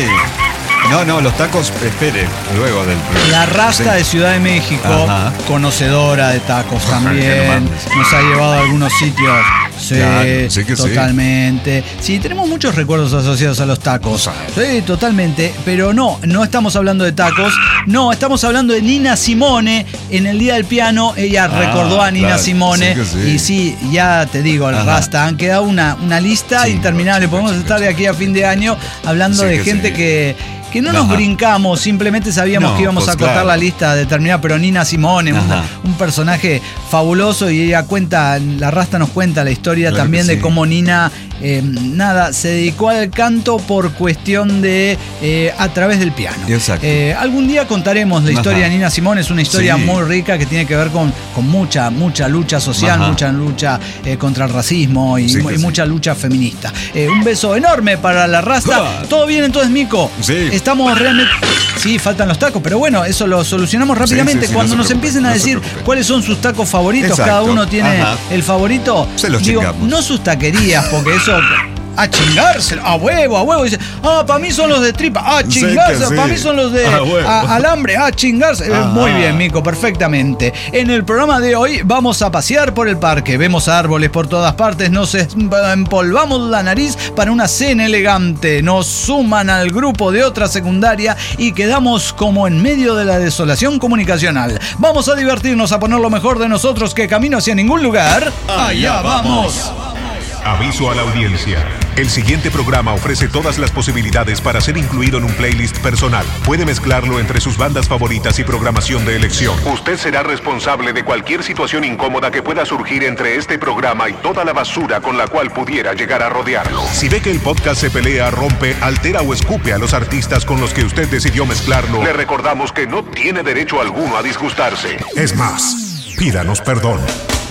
B: No, no, los tacos, espere, luego del programa.
A: La Rasta
B: Sí.
A: de Ciudad de México,
B: Ajá.
A: conocedora de tacos
B: Ajá, que no
A: también,
B: mames.
A: nos ha llevado a algunos sitios. Sí,
B: Claro, sí que sí.
A: totalmente. Sí. tenemos muchos recuerdos asociados a los tacos.
B: Lo sabes.
A: Sí, totalmente. Pero no, no estamos hablando de tacos. No, estamos hablando de Nina Simone. En el Día del Piano, ella
B: Ah,
A: recordó a Nina
B: claro,
A: Simone.
B: sí que sí.
A: Y sí, ya te digo, el
B: Ajá.
A: Rasta, han quedado una, una lista
B: Chingo,
A: interminable.
B: chingo,
A: Podemos
B: chingo,
A: estar de aquí a fin de año hablando
B: Sí
A: de
B: que
A: gente
B: sí.
A: que. Que no nos
B: Ajá.
A: brincamos, simplemente sabíamos
B: No,
A: que íbamos
B: pues
A: a cortar
B: claro.
A: la lista determinada, pero Nina Simone, una-
B: Ajá.
A: un personaje fabuloso y ella cuenta, la Rasta nos cuenta la historia
B: Claro
A: también
B: que
A: de
B: sí.
A: cómo Nina, eh, nada, se dedicó al canto por cuestión de, eh, a través del piano.
B: Exacto.
A: Eh, algún día contaremos la
B: Ajá.
A: historia de Nina Simone, es una historia
B: Sí.
A: muy rica que tiene que ver con, con mucha, mucha lucha social,
B: Ajá.
A: mucha lucha eh, contra el racismo y,
B: Sí
A: mu-
B: que
A: y
B: sí.
A: mucha lucha feminista. Eh, un beso enorme para la Rasta.
B: Ja.
A: ¿Todo bien entonces, Mico?
B: Sí.
A: Estamos realmente... Sí, faltan los tacos, pero bueno, eso lo solucionamos rápidamente.
B: Sí, sí, sí,
A: Cuando
B: no se
A: nos
B: preocupe,
A: empiecen a
B: no se
A: decir
B: preocupe.
A: cuáles son sus tacos favoritos,
B: Exacto,
A: cada uno tiene
B: ajá.
A: el favorito.
B: Se los
A: Digo,
B: chingamos.
A: no sus taquerías, porque eso... A chingárselo, a huevo, a huevo. Dice, ah, para mí son los de tripa, a
B: Sí,
A: chingárselo,
B: que
A: para
B: sí.
A: mí son los de
B: A huevo.
A: a- alambre, a chingarse. Eh,
B: Ajá.
A: Muy bien, Mico, perfectamente. En el programa de hoy vamos a pasear por el parque. Vemos árboles por todas partes, nos em- empolvamos la nariz para una cena elegante. Nos suman al grupo de otra secundaria y quedamos como en medio de la desolación comunicacional. Vamos a divertirnos, a poner lo mejor de nosotros, que camino hacia ningún lugar. Allá vamos.
C: Aviso a la audiencia. El siguiente programa ofrece todas las posibilidades para ser incluido en un playlist personal. Puede mezclarlo entre sus bandas favoritas y programación de elección. Usted será responsable de cualquier situación incómoda que pueda surgir entre este programa y toda la basura con la cual pudiera llegar a rodearlo. Si ve que el podcast se pelea, rompe, altera o escupe a los artistas con los que usted decidió mezclarlo, le recordamos que no tiene derecho alguno a disgustarse. Es más, pídanos perdón.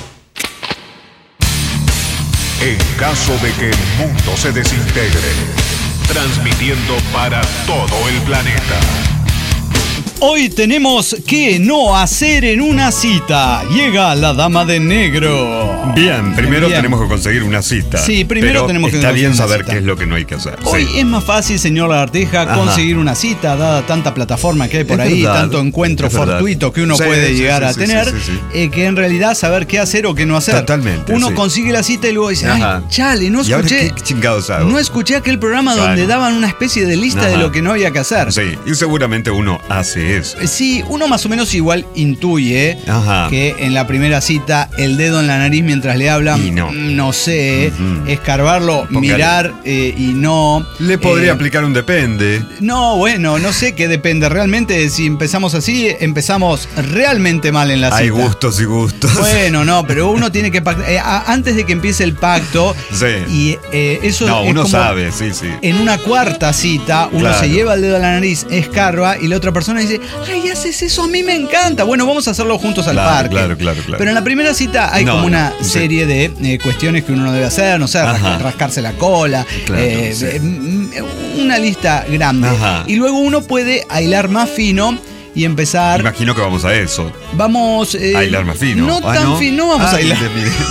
C: En caso de que el mundo se desintegre, transmitiendo para todo el planeta.
A: Hoy tenemos que no hacer en una cita. Llega la dama de negro.
B: Bien, primero
A: Bien.
B: tenemos que conseguir una cita.
A: Sí, primero
B: pero
A: tenemos que
B: está
A: conseguir
B: bien
A: una
B: saber
A: cita.
B: qué es lo que no hay que hacer.
A: Hoy
B: Sí.
A: es más fácil, señor Lagartija,
B: Ajá.
A: conseguir una cita, dada tanta plataforma que hay por
B: Es
A: ahí,
B: verdad,
A: tanto encuentro
B: es verdad.
A: fortuito que uno
B: Sí,
A: puede
B: sí,
A: llegar
B: sí,
A: a
B: sí,
A: tener,
B: sí, sí, sí.
A: eh, que en realidad saber qué hacer o qué no hacer.
B: Totalmente,
A: Uno
B: sí.
A: consigue la cita y luego dice, ay,
B: Ajá.
A: chale, no
B: ¿Y ahora
A: escuché,
B: qué chingados hago?
A: no escuché aquel programa
B: Claro.
A: donde daban una especie de lista de
B: Ajá.
A: lo que no había que hacer.
B: Sí, y seguramente uno hace qué es.
A: Sí, uno más o menos igual intuye Ajá. que en la primera cita el dedo en la nariz mientras le hablan,
B: y no.
A: no sé, uh-huh. escarbarlo, Póngale. mirar eh, y no.
B: Le podría eh, aplicar un depende.
A: No, bueno, no sé qué depende. Realmente, si empezamos así, empezamos realmente mal en la cita.
B: Hay gustos y gustos.
A: Bueno, no, pero uno tiene que pactar. Eh, antes de que empiece el pacto,
B: sí.
A: y eh, eso
B: no,
A: es
B: uno
A: como
B: sabe, sí, sí.
A: En una cuarta cita, uno
B: claro.
A: se lleva el dedo a la nariz, escarba, y la otra persona dice, ay, haces eso, a mí me encanta. Bueno, vamos a hacerlo juntos al
B: claro,
A: parque.
B: Claro, claro, claro.
A: Pero en la primera cita hay no, como una no, serie sí. de eh, cuestiones que uno no debe hacer, no sé, Ajá. rascarse la cola, claro, eh, sí. eh, una lista grande. Ajá. Y luego uno puede hilar más fino y empezar.
B: Imagino que vamos a eso.
A: Vamos. Eh,
B: a hilar más fino.
A: No
B: ah,
A: tan
B: ¿no?
A: fino, no vamos
B: ah,
A: a hilar.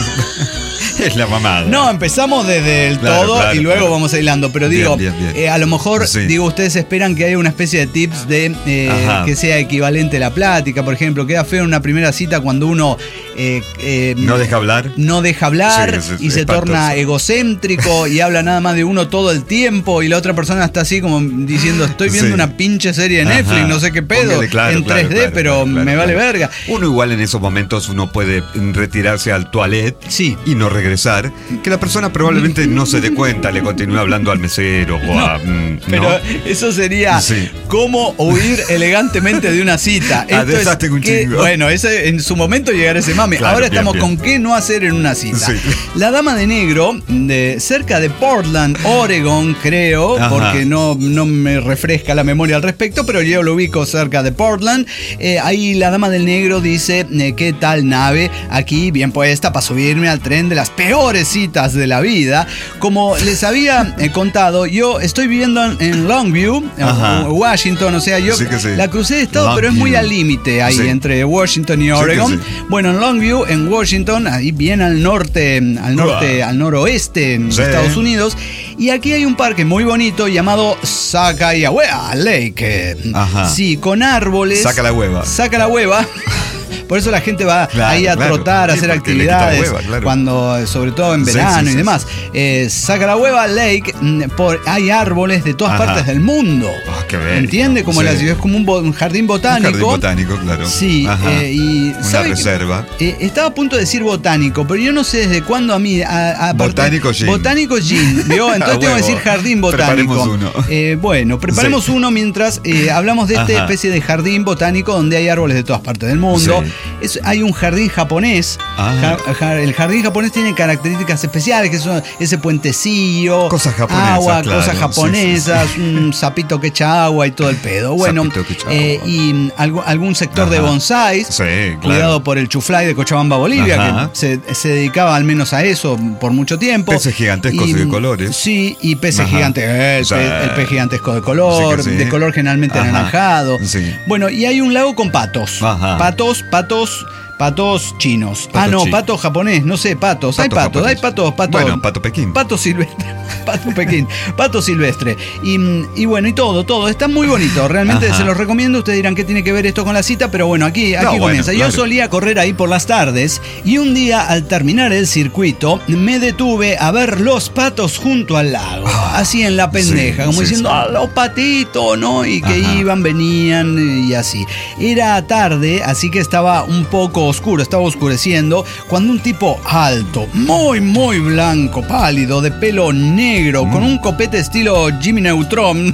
B: Es la mamada.
A: No, empezamos desde el claro, todo claro, y luego claro. vamos hilando. Pero digo, bien, bien, bien. Eh, a lo mejor, sí. digo, ustedes esperan que haya una especie de tips de eh, que sea equivalente a la plática. Por ejemplo, queda feo en una primera cita cuando uno eh, eh,
B: no deja hablar.
A: No deja hablar sí, es, y es se espantoso. torna egocéntrico y habla nada más de uno todo el tiempo y la otra persona está así como diciendo, estoy viendo sí. una pinche serie de Netflix, Ajá. no sé qué pedo, claro, en claro, tres D, claro, pero claro, me vale claro. verga.
B: Uno igual en esos momentos uno puede retirarse al toilet
A: sí.
B: y no regresar. Que la persona probablemente no se dé cuenta, le continúe hablando al mesero o a.
A: No, pero ¿no? eso sería sí. cómo huir elegantemente de una cita.
B: Ah, Esto es un
A: que,
B: chingo.
A: Bueno, ese, en su momento llegar ese mame. Claro, Ahora bien, estamos bien. con qué no hacer en una cita. Sí. La Dama de Negro, de, cerca de Portland, Oregon, creo, Ajá. porque no, no me refresca la memoria al respecto, pero yo lo ubico cerca de Portland. Eh, ahí la Dama del Negro dice: eh, ¿qué tal nave? Aquí bien puesta para subirme al tren de las peores citas de la vida. Como les había eh, contado, yo estoy viviendo en, en Longview, en Washington, o sea, yo sí sí. la crucé de estado, Longview. pero es muy al límite ahí sí. entre Washington y Oregon. Sí sí. Bueno, en Longview, en Washington, ahí bien al norte, al norte, uh. al noroeste en sí. Estados Unidos. Y aquí hay un parque muy bonito llamado Sacagawea Lake. Ajá. Sí, con árboles.
B: Saca la hueva.
A: Saca la hueva. Por eso la gente va claro, ahí a claro. trotar, a sí, hacer actividades, hueva, claro. cuando, sobre todo en verano sí, sí, y sí, demás. Sí. Eh, Sacagawea Lake, por, hay árboles de todas Ajá. partes del mundo. Oh, qué bello. ¿Entiende? Como sí. la ciudad es como un, bo, un jardín botánico. Un
B: jardín botánico, claro.
A: Sí. Eh, y,
B: Una reserva.
A: Que, eh, estaba a punto de decir botánico, pero yo no sé desde cuándo a mí. A, a
B: botánico
A: Gin. Botánico Gin. ¿Vio? Entonces tengo que decir jardín botánico.
B: Preparemos uno.
A: Eh, bueno, preparemos sí. uno mientras eh, hablamos de esta especie de jardín botánico donde hay árboles de todas partes del mundo. Sí. Es, hay un jardín japonés. Ah. Ja, ja, el jardín japonés tiene características especiales, que son ese puentecillo,
B: cosas japonesas,
A: agua,
B: claro.
A: cosas japonesas, sí, sí, sí. un sapito que echa agua y todo el pedo. Bueno, eh, y algo, algún sector Ajá. de bonsáis,
B: sí, claro.
A: cuidado por el Chuflay de Cochabamba, Bolivia, Ajá. que se, se dedicaba al menos a eso por mucho tiempo.
B: Peces gigantescos y, de colores.
A: Sí, y peces gigantescos, el, sí. pe, el pez gigantesco de color, sí sí. de color generalmente Ajá. anaranjado.
B: Sí.
A: Bueno, y hay un lago con patos. Ajá. Patos, patos. Patos chinos. Pato ah, no, chino. Pato japonés, no sé, patos. Pato hay patos, japonés. hay patos, patos.
B: Bueno, pato Pekín.
A: Pato silvestre. Pato Pekín. Pato silvestre. Y, y bueno, y todo, todo. Está muy bonito. Realmente Ajá. se los recomiendo. Ustedes dirán qué tiene que ver esto con la cita, pero bueno, aquí, aquí no, comienza. Bueno, claro. Yo solía correr ahí por las tardes y un día, al terminar el circuito, me detuve a ver los patos junto al lago. Ah, así en la pendeja, sí, como sí, diciendo, sí. ¡ah, los patitos!, ¿no? Y que Ajá. iban, venían y así. Era tarde, así que estaba un poco oscuro, estaba oscureciendo, cuando un tipo alto, muy muy blanco, pálido, de pelo negro, mm. con un copete estilo Jimmy Neutron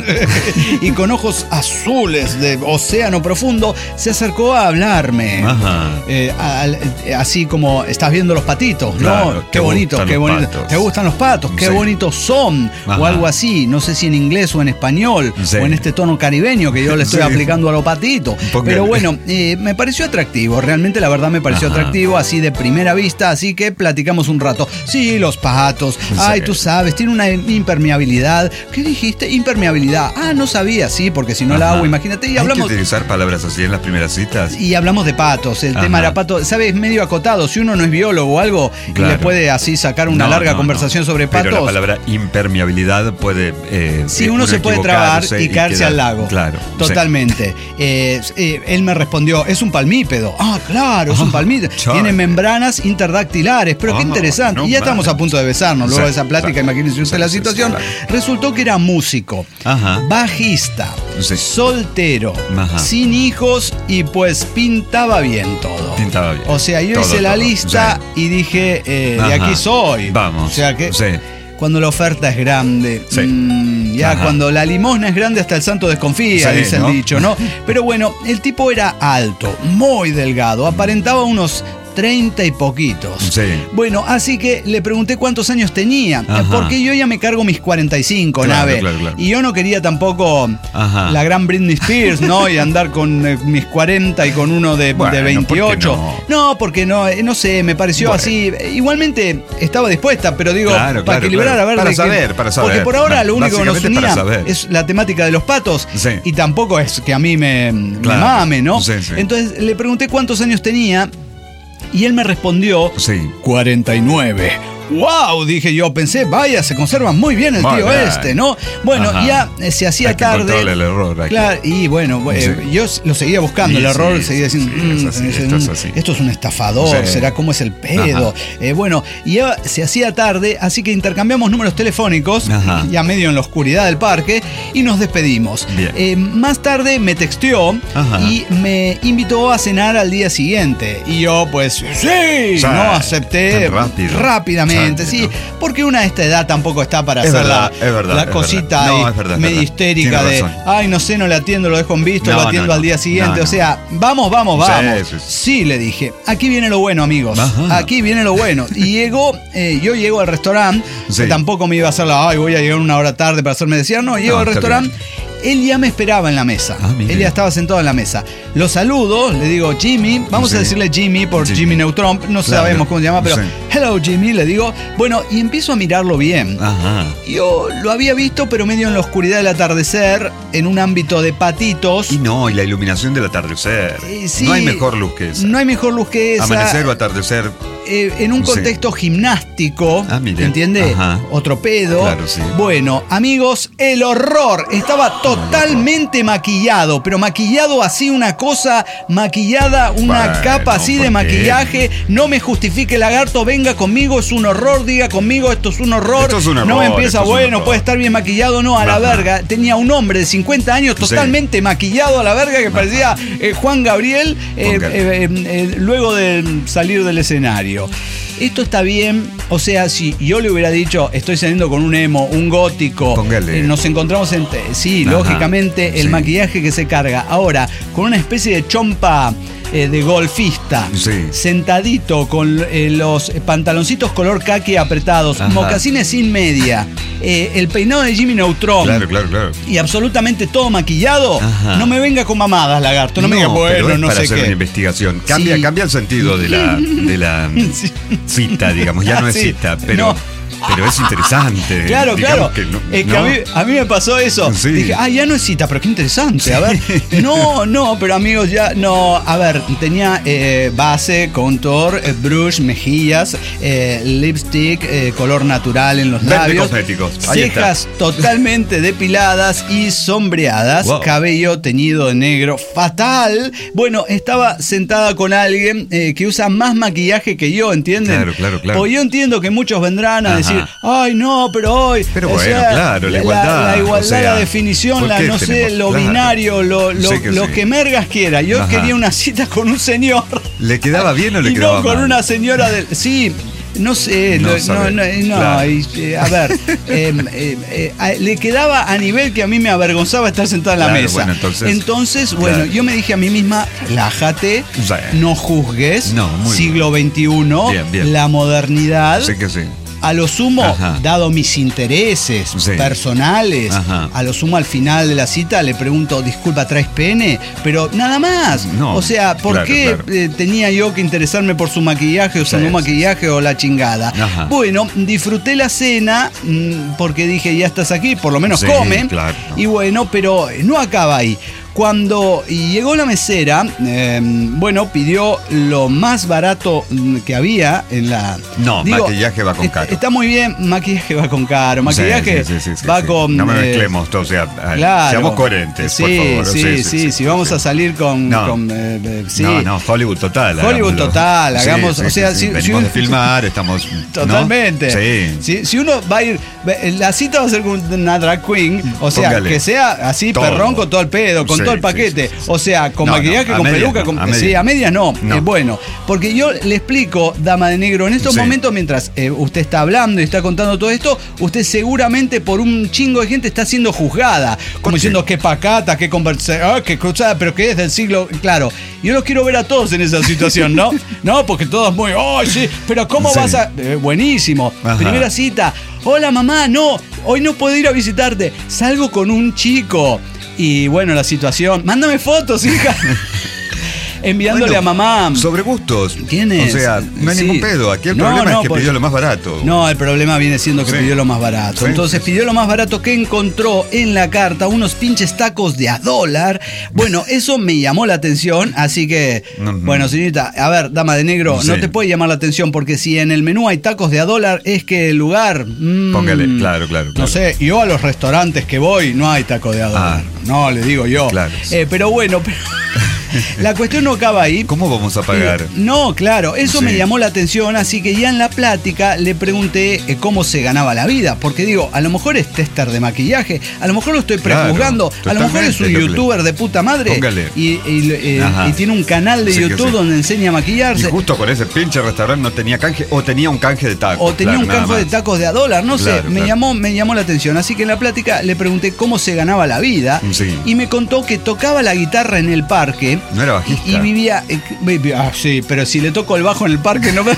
A: y con ojos azules de océano profundo, se acercó a hablarme. Ajá. Eh, al, así como, estás viendo los patitos, claro, ¿no? Qué bonito, qué bonito. Patos. ¿Te gustan los patos? Qué sí. bonitos son. Ajá. O algo así, no sé si en inglés o en español, sí. o en este tono caribeño que yo le estoy sí. aplicando a los patitos. Pero bueno, eh, me pareció atractivo, realmente la verdad me pareció Ajá. atractivo, así de primera vista, así que platicamos un rato. Sí, los patos, sí. ay, tú sabes, tiene una impermeabilidad. ¿Qué dijiste? Impermeabilidad. Ah, no sabía, sí, porque si no Ajá. la hago, imagínate. Y hablamos.
B: Hay que utilizar palabras así en las primeras citas.
A: Y hablamos de patos, el Ajá. tema era pato, ¿sabes? Medio acotado, si uno no es biólogo o algo, claro. y le puede así sacar una no, larga no, conversación no. sobre patos.
B: Pero la palabra impermeabilidad puede... Eh,
A: sí, uno, uno se puede trabar y, y caerse quedar, al lago.
B: Claro.
A: Totalmente. Sí. Eh, eh, él me respondió, es un palmípedo. Ah, claro. pero es un palmito.
B: Chale.
A: Tiene membranas interdactilares, pero qué
B: Ah,
A: interesante.
B: no
A: y ya estamos a punto de besarnos. Luego
B: Sí,
A: de esa plática,
B: claro.
A: imagínense usted
B: Sí,
A: la
B: sí,
A: situación.
B: sí, claro.
A: Resultó que era músico,
B: Ajá.
A: bajista,
B: Sí.
A: soltero,
B: Ajá.
A: sin hijos y pues pintaba bien todo.
B: Pintaba bien.
A: O sea, yo
B: Todo,
A: hice la
B: todo.
A: lista
B: Sí.
A: y dije, eh, de
B: Ajá.
A: aquí soy.
B: Vamos.
A: O sea que
B: Sí.
A: cuando la oferta es grande,
B: Sí.
A: mmm, ya
B: Ajá.
A: cuando la limosna es grande hasta el santo desconfía,
B: Sí,
A: dice
B: ¿no?
A: el dicho, ¿no? Pero bueno, el tipo era alto, muy delgado, aparentaba unos treinta y poquitos.
B: Sí.
A: Bueno, así que le pregunté cuántos años tenía,
B: Ajá.
A: porque yo ya me cargo mis cuarenta y cinco,
B: Claro,
A: nave.
B: claro, claro.
A: Y yo no quería tampoco
B: Ajá.
A: la gran Britney Spears, ¿no? Y andar con eh, mis cuarenta y con uno de,
B: Bueno,
A: de
B: ¿por qué
A: veintiocho.
B: no?
A: No, porque no, eh, no sé, me pareció
B: Bueno.
A: así. Igualmente estaba dispuesta, pero digo,
B: Claro,
A: para
B: claro,
A: equilibrar,
B: claro.
A: a ver.
B: Para
A: de qué-
B: saber, para saber.
A: Porque por ahora
B: Ba-
A: lo único que nos
B: básicamente
A: unía
B: para saber.
A: es la temática de los patos.
B: Sí.
A: Y tampoco es que a mí me, me
B: Claro.
A: mame, ¿no?
B: Sí, sí.
A: Entonces le pregunté cuántos años tenía y él me respondió
B: Sí.
A: cuarenta y nueve. ¡Wow! Dije yo, pensé, vaya, se conserva muy bien el
B: Muy
A: tío
B: bien.
A: este, ¿no? Bueno,
B: Ajá.
A: ya eh, se hacía
B: Hay que
A: tarde.
B: encontrarle el error, hay que-
A: Claro, y bueno, eh,
B: Sí.
A: yo lo seguía buscando,
B: Sí,
A: el error,
B: sí,
A: seguía
B: sí,
A: diciendo,
B: sí, es
A: "Mm,
B: así,
A: es
B: esto
A: un-
B: es así".
A: esto es un estafador,
B: Sí.
A: será cómo es el pedo. Eh, bueno, y ya se hacía tarde, así que intercambiamos números telefónicos,
B: Ajá.
A: ya medio en la oscuridad del parque, y nos despedimos.
B: Bien.
A: Eh, más tarde me texteó
B: Ajá.
A: y me invitó a cenar al día siguiente. Y yo, pues, sí,
B: Sí.
A: no acepté
B: Tan rápido.
A: rápidamente,
B: Sí,
A: sí,
B: ¿no?
A: porque una a esta edad tampoco está para
B: Es
A: hacer
B: verdad,
A: la,
B: es verdad,
A: la
B: es
A: cosita
B: verdad. No,
A: ahí
B: es verdad, es
A: medio
B: verdad.
A: histérica
B: Tiene
A: de,
B: razón.
A: ay, no sé, no le atiendo, lo dejo en visto,
B: No,
A: lo
B: no,
A: atiendo
B: no.
A: al día siguiente.
B: No, no.
A: O sea, vamos, vamos,
B: Sí,
A: vamos.
B: sí, sí.
A: Sí, le dije, aquí viene lo bueno, amigos.
B: Ajá.
A: Aquí viene lo bueno. Y llegó, eh, yo llego al restaurante,
B: Sí.
A: que tampoco me iba a hacer la, ay, voy a llegar una hora tarde para hacerme decir, no, llego
B: No,
A: al
B: está
A: restaurante. Él ya me esperaba en la mesa.
B: Ah, mire.
A: Él ya estaba sentado en la mesa. Lo saludo, le digo, Jimmy, vamos
B: Sí.
A: a decirle Jimmy por
B: Jimmy.
A: Jimmy Neutron, no
B: Claro.
A: sabemos cómo se llama, pero
B: Sí.
A: hello Jimmy, le digo. Bueno, y empiezo a mirarlo bien.
B: Ajá.
A: Yo lo había visto, pero medio en la oscuridad del atardecer, en un ámbito de patitos.
B: Y no, y la iluminación del atardecer.
A: Eh, sí,
B: no hay mejor luz que esa.
A: No hay mejor luz que esa.
B: Amanecer o atardecer.
A: Eh, en un
B: Sí.
A: contexto gimnástico,
B: Ah, mire.
A: ¿entiende?
B: Ajá.
A: Otro pedo.
B: Claro, sí.
A: Bueno, amigos, el horror. Estaba totalmente maquillado, pero maquillado así, una cosa maquillada, una
B: Bueno,
A: capa así de
B: ¿por qué?
A: maquillaje. No me justifique, lagarto, venga conmigo, es un horror, diga conmigo, esto es un horror.
B: Esto es un
A: no
B: horror,
A: me empieza,
B: esto es un
A: bueno,
B: horror.
A: puede estar bien maquillado, no, a la
B: Ajá.
A: verga. Tenía un hombre de cincuenta años
B: Sí.
A: totalmente maquillado a la verga que parecía eh, Juan Gabriel eh,
B: Juan
A: eh, eh, eh, luego de salir del escenario. Esto está bien, o sea, si yo le hubiera dicho, estoy saliendo con un emo, un gótico,
B: Póngale.
A: eh, nos encontramos en... Sí,
B: Ajá,
A: lógicamente, el
B: sí.
A: maquillaje que se carga. Ahora, con una especie de chompa eh, de golfista,
B: Sí.
A: sentadito con eh, los pantaloncitos color caqui apretados,
B: Ajá.
A: mocasines sin media, eh, el peinado de Jimmy Neutron.
B: Claro, claro, claro.
A: Y absolutamente todo maquillado.
B: Ajá.
A: No me venga con mamadas, lagarto. No, me diga,
B: pero
A: bueno,
B: es
A: no
B: para
A: sé
B: hacer
A: qué.
B: una investigación. Cambia,
A: Sí.
B: cambia el sentido de la, de la
A: Sí.
B: cita, digamos. Ya no es
A: Sí.
B: cita, pero,
A: No.
B: pero es interesante.
A: Claro,
B: Digamos
A: claro.
B: que no-
A: es que
B: ¿no?
A: a, mí, a mí me pasó eso.
B: Sí.
A: Dije, ah, ya no es cita, pero qué interesante. A ver. No, no, pero amigos, ya no. A ver, tenía eh, base, contour, eh, brush, mejillas, eh, lipstick, eh, color natural en los
B: Verde
A: labios.
B: cosméticos. Ahí está.
A: Cejas totalmente depiladas y sombreadas.
B: Wow.
A: Cabello teñido de negro. Fatal. Bueno, estaba sentada con alguien eh, que usa más maquillaje que yo, ¿entienden?
B: Claro, claro, claro.
A: Porque yo entiendo que muchos vendrán a
B: Ajá.
A: decir, ay, no, pero hoy.
B: Pero
A: o
B: bueno,
A: sea,
B: claro, la igualdad,
A: La, igualdad,
B: o sea,
A: la definición,
B: ¿por
A: la
B: qué
A: no sé,
B: tenemos?
A: lo
B: Claro.
A: binario, lo, lo,
B: Sí que
A: lo
B: sí.
A: que Mergas quiera. Yo
B: Ajá.
A: quería una cita con un señor.
B: ¿Le quedaba bien o le
A: y
B: quedaba
A: no con
B: mal?
A: una señora del. Sí. No sé,
B: No
A: no,
B: sabe.
A: no, no, no,
B: Claro.
A: y, eh, a ver, eh, eh, eh, a- le quedaba a nivel que a mí me avergonzaba estar sentada en la
B: Claro,
A: mesa.
B: bueno, entonces-
A: bueno,
B: claro.
A: yo me dije a mí misma, relájate,
B: Sí.
A: no juzgues,
B: No, muy
A: siglo veintiuno,
B: Bien, bien.
A: la modernidad.
B: Sí que sí.
A: A lo sumo,
B: Ajá.
A: dado mis intereses
B: Sí.
A: personales,
B: Ajá.
A: a lo sumo al final de la cita le pregunto, disculpa, ¿traes pene? Pero nada más.
B: No,
A: o sea, ¿por
B: claro,
A: qué
B: claro.
A: eh, tenía yo que interesarme por su maquillaje o su
B: Sí,
A: no
B: sí.
A: maquillaje o la chingada?
B: Ajá.
A: Bueno, disfruté la cena mm, porque dije, ya estás aquí, por lo menos
B: Sí,
A: come.
B: claro.
A: Y bueno, pero no acaba ahí. Cuando llegó la mesera, eh, bueno, pidió lo más barato que había en la...
B: No, digo, maquillaje va con caro.
A: Está muy bien, maquillaje va con caro, maquillaje sí, sí, sí, sí, va sí. con...
B: No me mezclemos, eh, o sea, claro, seamos coherentes,
A: sí,
B: por favor.
A: Sí, sí, sí, sí, sí si vamos sí. a salir con...
B: No,
A: con, eh, sí.
B: no, no, Hollywood total.
A: Hollywood hagámoslo. total, hagamos, sí, sí, o sea...
B: Sí,
A: si,
B: venimos
A: si un,
B: de filmar, estamos...
A: Totalmente.
B: ¿no? Sí.
A: Si, si uno va a ir... La cita va a ser con una drag queen, o sea, Póngale. que sea así, todo. perrón con todo el pedo, con sí, todo el paquete. Sí, sí, sí. O sea, con no, maquillaje, no, con media, peluca, no, con, a sí, a medias no. no. Eh, bueno, porque yo le explico, dama de negro, en estos sí. momentos, mientras eh, usted está hablando y está contando todo esto, usted seguramente por un chingo de gente está siendo juzgada. Como diciendo qué pacata, qué conversa, oh, qué cruzada, pero que es del siglo. Claro, yo los quiero ver a todos en esa situación, ¿no? No, porque todos muy, oh, sí, pero ¿cómo sí. vas a...? Eh, buenísimo. Ajá. Primera cita. Hola mamá, no, hoy no puedo ir a visitarte. Salgo con un chico. Y bueno, la situación. Mándame fotos, hija. Enviándole bueno, a mamá.
B: Sobre gustos.
A: ¿Quién es?
B: O sea, no hay sí. ningún pedo. Aquí el
A: no,
B: problema
A: no,
B: es que
A: por...
B: pidió lo más barato.
A: No, el problema viene siendo que sí. pidió lo más barato. Sí, Entonces sí, pidió sí. lo más barato que encontró en la carta, unos pinches tacos de a dólar. Bueno, eso me llamó la atención. Así que, uh-huh. bueno, señorita, a ver, dama de negro, sí. no te puede llamar la atención porque si en el menú hay tacos de a dólar, es que el lugar. Mmm,
B: Póngale, claro, claro, claro.
A: No sé, yo a los restaurantes que voy no hay tacos de a dólar. Ah. No, le digo yo.
B: Claro.
A: Eh, pero bueno, pero. La cuestión no acaba ahí.
B: ¿Cómo vamos a pagar?
A: No, claro, eso
B: sí.
A: me llamó la atención, así que ya en la plática le pregunté eh, cómo se ganaba la vida, porque digo, a lo mejor es tester de maquillaje, a lo mejor lo estoy prejuzgando, claro, a lo mejor es un youtuber de puta madre y, y, eh, y tiene un canal de sí, YouTube sí. donde enseña a maquillarse.
B: Y justo con ese pinche restaurante no tenía canje, o tenía un canje de tacos.
A: O tenía
B: claro,
A: un canje de tacos de a dólar, no
B: claro,
A: sé, me,
B: claro.
A: llamó, me llamó la atención, así que en la plática le pregunté cómo se ganaba la vida
B: sí.
A: y me contó que tocaba la guitarra en el parque.
B: No era bajista.
A: Y, y vivía, eh, ah, sí, pero si le toco el bajo en el parque no me...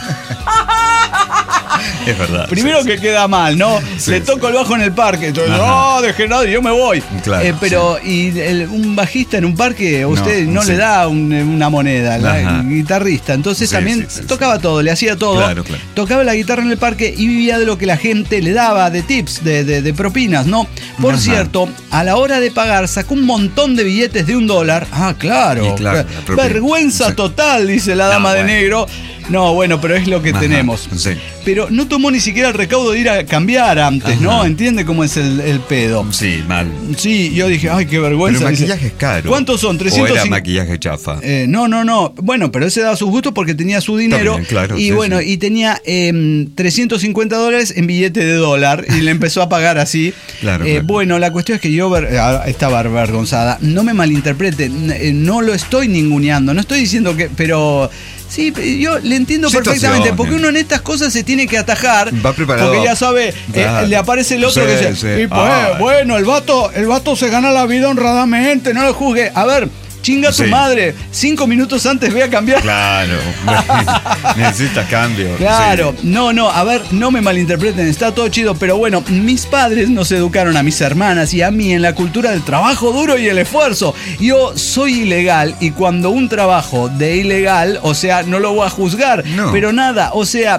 B: Es verdad.
A: Primero
B: sí,
A: que
B: sí.
A: queda mal, ¿no?
B: Sí,
A: le
B: sí.
A: toco el bajo en el parque. Entonces, no, deje nada, yo me voy.
B: Claro,
A: eh, pero,
B: sí.
A: y el, un bajista en un parque, usted no, no sí. le da un, una moneda, la guitarrista. Entonces sí, también sí, sí, tocaba sí. todo, le hacía todo.
B: Claro, claro.
A: Tocaba la guitarra en el parque y vivía de lo que la gente le daba, de tips, de, de, de propinas, ¿no? Por Ajá. cierto, a la hora de pagar, sacó un montón de billetes de un dólar. Ah, claro.
B: claro
A: Vergüenza sí. total, dice la dama no, de bueno. negro. No, bueno, pero es lo que Ajá, tenemos.
B: Sí.
A: Pero no tomó ni siquiera el recaudo de ir a cambiar antes, Ajá. ¿no? ¿Entiende cómo es el, el pedo?
B: Sí, mal.
A: Sí, yo dije, ay, qué vergüenza.
B: Pero el maquillaje
A: dice,
B: es caro.
A: ¿Cuántos son? trescientos
B: ¿O era maquillaje chafa?
A: Eh, no, no, no. Bueno, pero ese daba sus gustos porque tenía su dinero.
B: También, claro,
A: y
B: sí,
A: bueno,
B: sí.
A: y tenía eh, trescientos cincuenta dólares en billete de dólar y le empezó a pagar así.
B: Claro,
A: eh,
B: claro.
A: Bueno, la cuestión es que yo ver, estaba avergonzada. No me malinterpreten, no lo estoy ninguneando, no estoy diciendo que, pero... Sí, yo le entiendo
B: Situación,
A: perfectamente, porque uno en estas cosas se tiene que atajar.
B: Va preparado.
A: Porque ya sabe,
B: claro.
A: eh, le aparece el otro
B: sí,
A: que dice,
B: sí.
A: y pues, ah. bueno, el vato, el vato se gana la vida honradamente, no lo juzgue. A ver, chinga tu sí. madre, cinco minutos antes voy a cambiar.
B: Claro, necesitas cambio.
A: Claro,
B: sí.
A: no, no, a ver, no me malinterpreten, está todo chido, pero bueno, mis padres nos educaron a mis hermanas y a mí en la cultura del trabajo duro y el esfuerzo. Yo soy ilegal y cuando un trabajo de ilegal, o sea, no lo voy a juzgar,
B: no.
A: pero nada, o sea,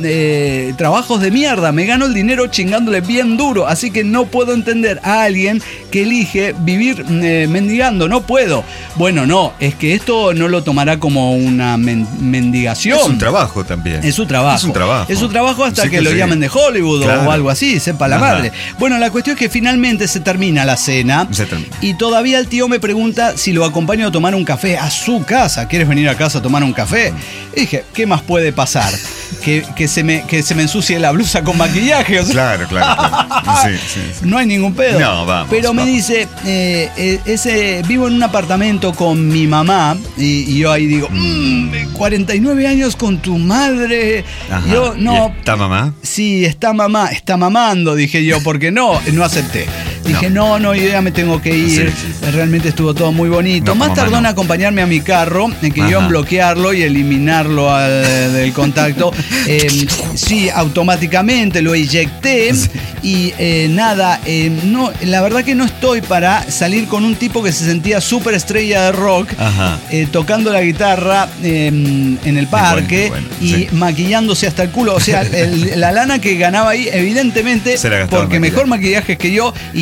A: eh, trabajos de mierda, me gano el dinero chingándole bien duro, así que no puedo entender a alguien que elige vivir eh, mendigando, no puedo. Bueno, no, es que esto no lo tomará como una men- mendigación.
B: Es un trabajo también.
A: Es su trabajo.
B: Es un trabajo.
A: Es su trabajo hasta
B: sí
A: que,
B: que
A: lo
B: sí.
A: llamen de Hollywood
B: claro.
A: o algo así, sepa la
B: Ajá.
A: madre. Bueno, la cuestión es que finalmente se termina la cena.
B: Se termina.
A: Y todavía el tío me pregunta si lo acompaño a tomar un café a su casa. ¿Quieres venir a casa a tomar un café? Y dije, ¿qué más puede pasar? que, que, se me, que se me ensucie la blusa con maquillaje. O sea,
B: claro, claro, claro. Sí, sí, sí.
A: No hay ningún pedo.
B: No, vamos.
A: Pero
B: vamos.
A: me dice, eh, ese, vivo en un apartamento con mi mamá y, y yo ahí digo, mmm, cuarenta y nueve años con tu madre.
B: Ajá.
A: Yo no.
B: ¿Y está mamá?
A: Sí, está mamá, está mamando, dije yo, porque no, no acepté. Dije, no, no, yo ya me tengo que ir. Sí, sí, sí. Realmente estuvo todo muy bonito. No, Más tardó en no. acompañarme a mi carro, en que Ajá. yo en bloquearlo y eliminarlo al, del contacto. Eh, sí, automáticamente lo eyecté. Sí. Y eh, nada, eh, no, la verdad que no estoy para salir con un tipo que se sentía súper estrella de rock, eh, tocando la guitarra eh, en el parque bueno, bueno, y sí. maquillándose hasta el culo. O sea, el, la lana que ganaba ahí, evidentemente, porque mejor maquillaje que yo y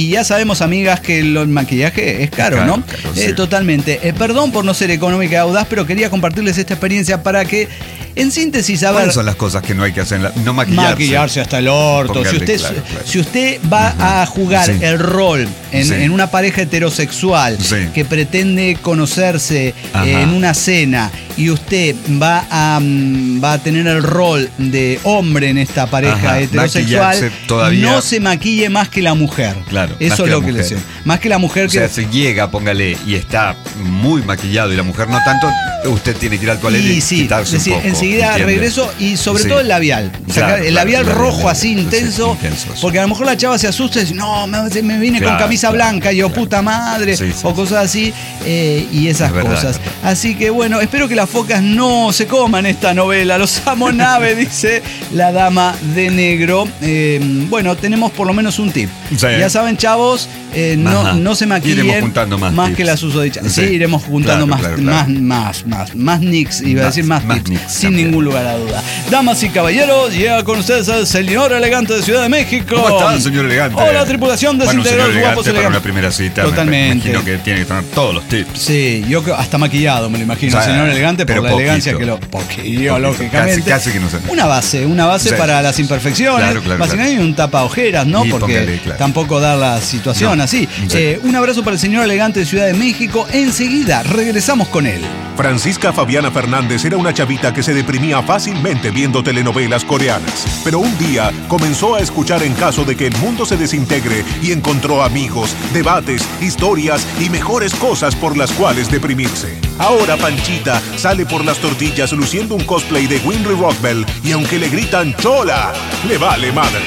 A: Y ya sabemos, amigas, que el maquillaje es caro,
B: Claro,
A: ¿no?
B: claro,
A: Eh,
B: sí.
A: Totalmente. Eh, perdón por no ser económica y audaz, pero quería compartirles esta experiencia para que, en síntesis, a ver...
B: ¿Cuáles son las cosas que no hay que hacer? en la- No maquillarse.
A: Maquillarse hasta el orto. Si
B: Póngale,
A: usted,
B: claro, claro.
A: si usted va
B: Ujú.
A: a jugar
B: Sí.
A: el rol en,
B: Sí.
A: en una pareja heterosexual
B: Sí.
A: que pretende conocerse
B: Ajá.
A: eh, en una cena y usted va a, mm, va a tener el rol de hombre en esta pareja
B: Ajá.
A: heterosexual,
B: Maquillarse todavía-
A: no se maquille más que la mujer.
B: Claro,
A: Eso
B: más
A: es
B: que
A: lo
B: la
A: que le
B: mujer.
A: decía. Más que la mujer
B: O
A: que...
B: sea, si llega, póngale, y está muy maquillado y la mujer no tanto, usted tiene que ir al toilet y,
A: Y sí,
B: quitarse
A: es decir,
B: un poco.
A: enseguida
B: ¿entiende?
A: regreso y sobre
B: Sí.
A: todo el labial.
B: Claro,
A: Sacar el
B: claro,
A: labial
B: claro,
A: rojo
B: claro,
A: así
B: sí,
A: intenso,
B: intenso, sí.
A: porque a lo mejor la chava se asusta y dice, no, me, me viene con
B: Claro,
A: camisa
B: claro,
A: blanca y yo,
B: claro.
A: puta madre,
B: Sí, sí,
A: o
B: sí.
A: cosas así, eh, y esas
B: Es verdad,
A: cosas.
B: es verdad.
A: Así que bueno, espero que las focas no se coman esta novela. Los amo nave, dice la dama de negro. Eh, bueno, tenemos por lo menos un tip.
B: Sí.
A: Ya saben, chavos, eh, no,
B: Ajá.
A: no se maquillen
B: Iremos juntando más tips.
A: que las susodichas. Sí,
B: Sí.
A: iremos juntando
B: Claro,
A: más,
B: claro, claro.
A: más, más, más, más nicks, iba a
B: Más-
A: decir más,
B: más
A: tips,
B: nicks
A: sin
B: también.
A: ningún lugar a duda. Damas y caballeros, llega con ustedes el señor elegante de Ciudad de México.
B: ¿Cómo está, señor elegante?
A: Hola, tripulación de
B: Bueno, un señor
A: Desintegrados
B: elegante
A: Guapos
B: para
A: Elegantes.
B: una primera cita. me-
A: Totalmente.
B: Me imagino que tiene que tener todos los tips.
A: Sí, yo creo- hasta maquillado me lo imagino,
B: O sea,
A: señor elegante, por
B: pero
A: la elegancia que
B: poquito.
A: lo. Poquillo,
B: Poquito,
A: lógicamente.
B: casi- casi que no se-
A: Una base, una base
B: Sí,
A: para
B: sí,
A: las
B: sí.
A: imperfecciones.
B: Claro, claro,
A: Básicamente
B: claro.
A: un tapa ojeras, ¿no?
B: Y
A: Porque
B: póngale, claro.
A: tampoco dar la situación
B: No,
A: así.
B: sí.
A: Eh, un abrazo para el señor elegante de Ciudad de México. Enseguida regresamos con él.
C: Francisca Fabiana Fernández era una chavita que se deprimía fácilmente viendo telenovelas coreanas. Pero un día comenzó a escuchar En caso de que el mundo se desintegre y encontró amigos, debates, historias y mejores cosas por las cuales deprimirse. Ahora Panchita sale por las tortillas luciendo un cosplay de Winry Rockbell y aunque le gritan ¡Chola!, le vale madre.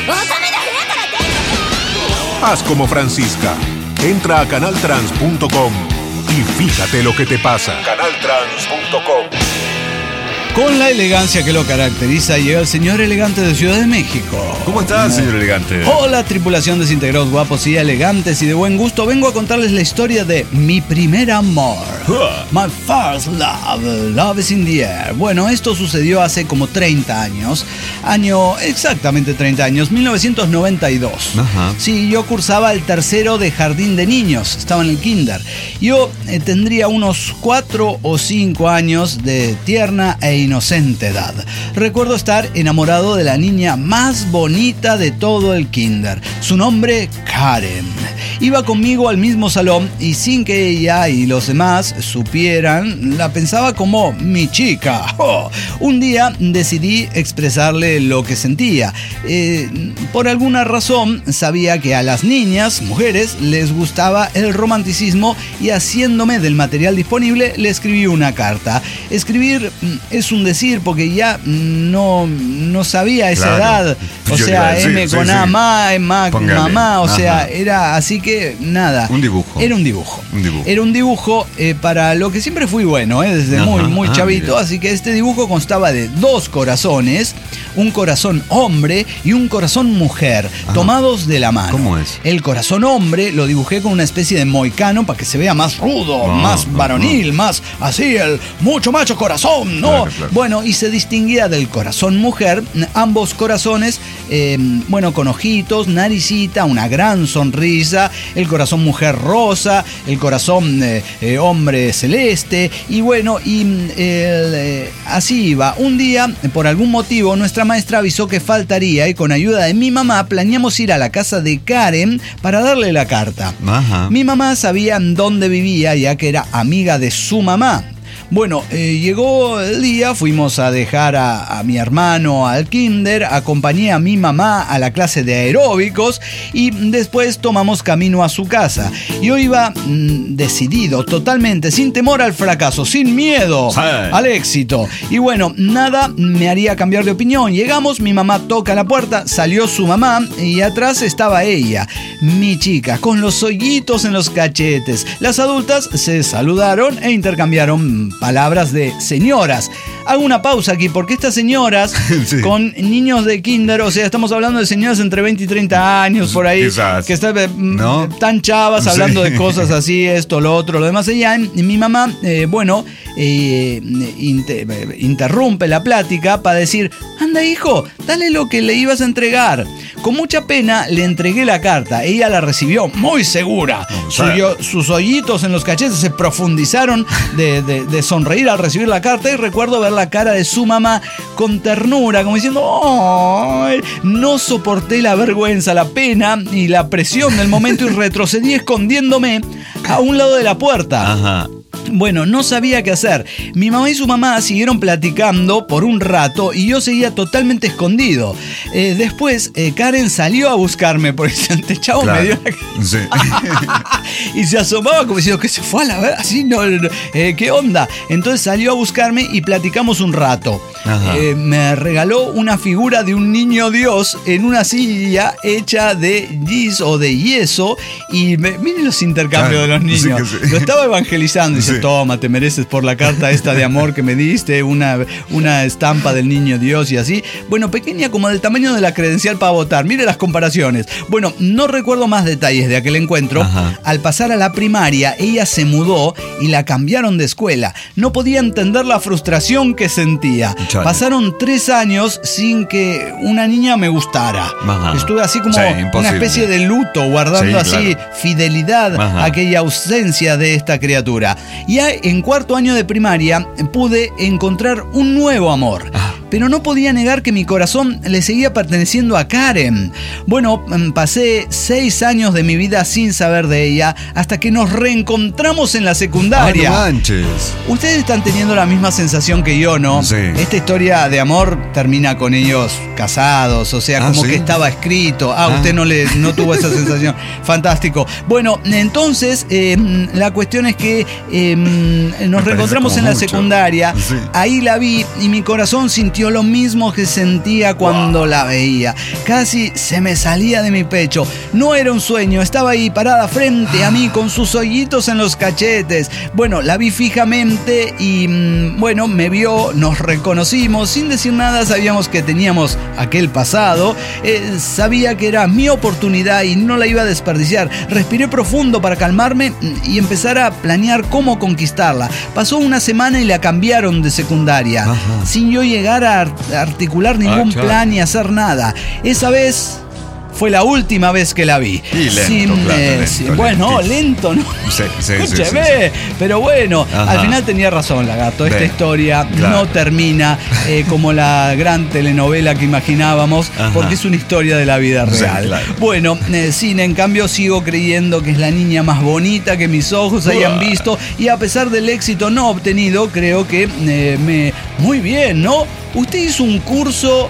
C: Haz como Francisca. Entra a canal trans punto com y fíjate lo que te pasa. canal trans punto com.
A: Con la elegancia que lo caracteriza, llega el señor elegante de Ciudad de México.
B: ¿Cómo está, señor elegante?
A: Hola, tripulación de Desintegrados Guapos y Elegantes y de buen gusto. Vengo a contarles la historia de mi primer amor. My first love. Love is in the air. Bueno, esto sucedió hace como treinta años. Año, exactamente treinta años, mil novecientos noventa y dos.
B: Ajá.
A: Sí, yo cursaba el tercero de jardín de niños. Estaba en el kinder. Yo eh, tendría unos cuatro o cinco años de tierna e inocente edad. Recuerdo estar enamorado de la niña más bonita de todo el kinder. Su nombre, Karen. Iba conmigo al mismo salón y sin que ella y los demás supieran, la pensaba como mi chica. Oh, un día decidí expresarle lo que sentía. Eh, por alguna razón sabía que a las niñas, mujeres, les gustaba el romanticismo y haciéndome del material disponible le escribí una carta. Escribir mm, es un decir porque ya no, no sabía esa
B: Claro.
A: edad. O
B: Yo iba a
A: sea,
B: decir,
A: M
B: sí,
A: con
B: sí.
A: A, ma, ma,
B: Póngale.
A: mamá. O sea,
B: Ajá.
A: era así que nada.
B: Un dibujo.
A: Era un dibujo.
B: Un dibujo.
A: Era un dibujo eh, para lo que siempre fui bueno, eh, desde
B: Ajá.
A: muy, muy
B: Ah,
A: chavito.
B: mire.
A: Así que este dibujo constaba de dos corazones, un corazón hombre y un corazón mujer,
B: Ajá.
A: tomados de la mano.
B: ¿Cómo es?
A: El corazón hombre lo dibujé con una especie de moicano para que se vea más rudo,
B: Ah,
A: más
B: ah,
A: varonil, más así, el mucho macho corazón, ¿no?
B: Claro, claro.
A: Bueno, y se distinguía del corazón mujer, ambos corazones, eh, bueno, con ojitos, naricita, una gran sonrisa, el corazón mujer rosa, el corazón eh, eh, hombre celeste, y bueno, y mm, el, eh, así iba. Un día, por algún motivo, nuestra maestra avisó que faltaría y con ayuda de mi mamá planeamos ir a la casa de Karen para darle la carta.
B: Ajá.
A: Mi mamá sabía en dónde vivía ya que era amiga de su mamá. Bueno, eh, llegó el día, fuimos a dejar a, a mi hermano al kinder, acompañé a mi mamá a la clase de aeróbicos y después tomamos camino a su casa. Yo iba mm, decidido, totalmente, sin temor al fracaso, sin miedo
B: Sí.
A: al éxito. Y bueno, nada me haría cambiar de opinión. Llegamos, mi mamá toca la puerta, salió su mamá y atrás estaba ella, mi chica, con los hoyitos en los cachetes. Las adultas se saludaron e intercambiaron palabras de señoras. hago una pausa aquí, porque estas señoras sí. con niños de kinder, o sea, estamos hablando de señoras entre veinte y treinta años por ahí,
B: Quizás.
A: que están
B: ¿no?
A: tan chavas hablando
B: sí.
A: de cosas así, esto, lo otro, lo demás allá. Y mi mamá, eh, bueno, eh, inter, interrumpe la plática para decir, anda hijo, dale lo que le ibas a entregar. Con mucha pena le entregué la carta. Ella la recibió muy segura. Suyo, sus hoyitos en los cachetes se profundizaron de, de, de sonreír al recibir la carta, y recuerdo ver la cara de su mamá con ternura, como diciendo, oh, no soporté la vergüenza, la pena y la presión del momento y retrocedí escondiéndome a un lado de la puerta.
B: Ajá.
A: Bueno, no sabía qué hacer. Mi mamá y su mamá siguieron platicando por un rato y yo seguía totalmente escondido. Eh, después, eh, Karen salió a buscarme porque este chavo claro. me dio la...
B: sí.
A: y se asomaba como diciendo que se fue a la verdad. Así, no, no, eh, ¿qué onda? Entonces salió a buscarme y platicamos un rato. Eh, me regaló una figura de un niño Dios en una silla hecha de gis o de yeso. Y me, miren los intercambios claro. de los niños. Sí, sí. Lo estaba evangelizando. Dice, sí. toma, te mereces por la carta esta de amor que me diste, una, una estampa del niño Dios y así. Bueno, pequeña como del tamaño de la credencial para votar. Mire las comparaciones. Bueno, no recuerdo más detalles de aquel encuentro. Ajá. Al pasar a la primaria, ella se mudó y la cambiaron de escuela. No podía entender la frustración que sentía. Chale. Pasaron tres años sin que una niña me gustara. Ajá. Estuve así como sí, una especie de luto, guardando sí, así claro. fidelidad Ajá. a aquella ausencia de esta criatura. Y en cuarto año de primaria pude encontrar un nuevo amor. Ah. Pero no podía negar que mi corazón le seguía perteneciendo a Karen. Bueno, pasé seis años de mi vida sin saber de ella hasta que nos reencontramos en la secundaria.
B: ¡Ay, no manches!
A: Ustedes están teniendo la misma sensación que yo, ¿no?
B: Sí.
A: Esta historia de amor termina con ellos casados, o sea, ah, como ¿sí? que estaba escrito. Ah, ah, usted no, le, no tuvo esa sensación. Fantástico. Bueno, entonces, eh, la cuestión es que eh, nos reencontramos en la mucho. secundaria. Sí. Ahí la vi y mi corazón sintió lo mismo que sentía cuando wow. la veía. Casi se me salía de mi pecho. No era un sueño, estaba ahí parada frente a mí con sus hoyitos en los cachetes. Bueno, la vi fijamente y bueno, me vio, nos reconocimos. Sin decir nada, sabíamos que teníamos aquel pasado. Eh, sabía que era mi oportunidad y no la iba a desperdiciar. Respiré profundo para calmarme y empezar a planear cómo conquistarla. Pasó una semana y la cambiaron de secundaria. Ajá. Sin yo llegar a articular ningún ah, plan ni hacer nada. Esa vez fue la última vez que la vi.
B: Y lento,
A: sí,
B: claro,
A: me,
B: lento,
A: sí, bueno, lento, ¿no?
B: Sí, sí,
A: Escúcheme,
B: sí, sí, sí.
A: Pero bueno,
B: Ajá.
A: al final tenía razón, Lagarto. Esta
B: Ve,
A: historia
B: claro.
A: no termina eh, como la gran telenovela que imaginábamos, Ajá. porque es una historia de la vida real.
B: Sí, claro.
A: Bueno, eh, sí, en cambio sigo creyendo que es la niña más bonita que mis ojos Uah. hayan visto, y a pesar del éxito no obtenido, creo que eh, me... Muy bien, ¿no? Usted hizo un curso...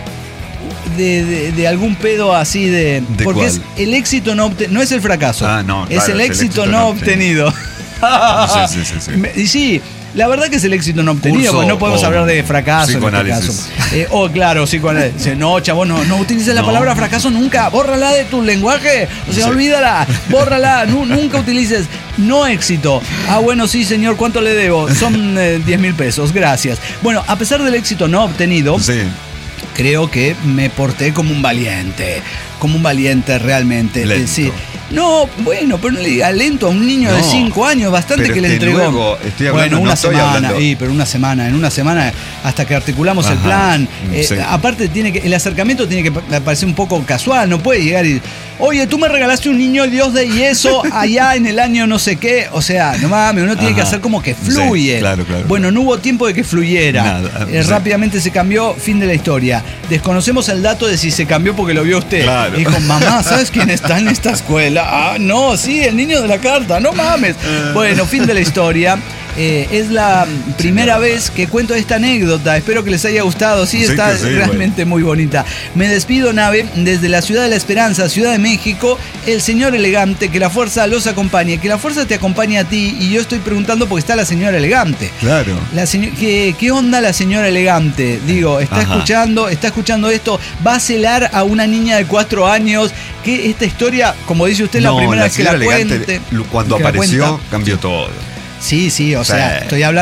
A: De, de, de algún pedo así de...
B: ¿De
A: porque
B: cuál?
A: es el éxito no obtenido. No es el fracaso.
B: Ah, no,
A: es,
B: claro,
A: el,
B: es
A: éxito
B: el éxito
A: no
B: no
A: obtenido.
B: obtenido. sí, sí, sí, sí.
A: Y sí, la verdad que es el éxito no obtenido, porque no podemos hablar de fracaso en este caso. Eh, oh, claro, psicoanálisis. No, chavo, no, no utilices la no. palabra fracaso nunca. Bórrala de tu lenguaje. O sea, sí. olvídala. Bórrala. Nu, nunca utilices no éxito. Ah, bueno, sí, señor, ¿cuánto le debo? Son eh, diez mil pesos. Gracias. Bueno, a pesar del éxito no obtenido...
B: Sí.
A: Creo que me porté como un valiente, como un valiente realmente.
B: Lento.
A: Sí. No, bueno, pero no le diga lento a un niño no, de cinco años, bastante que le entregó.
B: Luego, estoy hablando,
A: bueno, una
B: no estoy
A: semana,
B: hablando.
A: sí, pero una semana, en una semana hasta que articulamos Ajá, el plan. Eh, sí. Aparte tiene que, el acercamiento tiene que parecer un poco casual, no puede llegar y, oye, tú me regalaste un niño Dios de yeso allá en el año no sé qué. O sea, no mames, uno tiene Ajá. que hacer como que fluye.
B: Sí, claro, claro.
A: Bueno, no hubo tiempo de que fluyera.
B: Nada,
A: eh,
B: sí.
A: Rápidamente se cambió, fin de la historia. Desconocemos el dato de si se cambió porque lo vio usted.
B: Claro.
A: Dijo, mamá, ¿sabes quién está en esta escuela? Ah, no, sí, el niño de la carta, no mames. Bueno, fin de la historia. Eh, es la primera sí, vez que cuento esta anécdota. Espero que les haya gustado. Sí, sí está sí, realmente bueno. Muy bonita. Me despido, Nave, desde la ciudad de la Esperanza, Ciudad de México. El señor elegante, que la fuerza los acompañe. Que la fuerza te acompañe a ti. Y yo estoy preguntando porque está la señora elegante.
B: Claro.
A: La señor, ¿qué, ¿Qué onda la señora elegante? Digo, está Ajá. escuchando, está escuchando esto. Va a celar a una niña de cuatro años. Que esta historia, como dice usted,
B: no,
A: la primera
B: la
A: vez que la cuente.
B: Cuando
A: que
B: apareció,
A: la cuenta,
B: cambió todo.
A: Sí, sí, o sea, sí. estoy hablando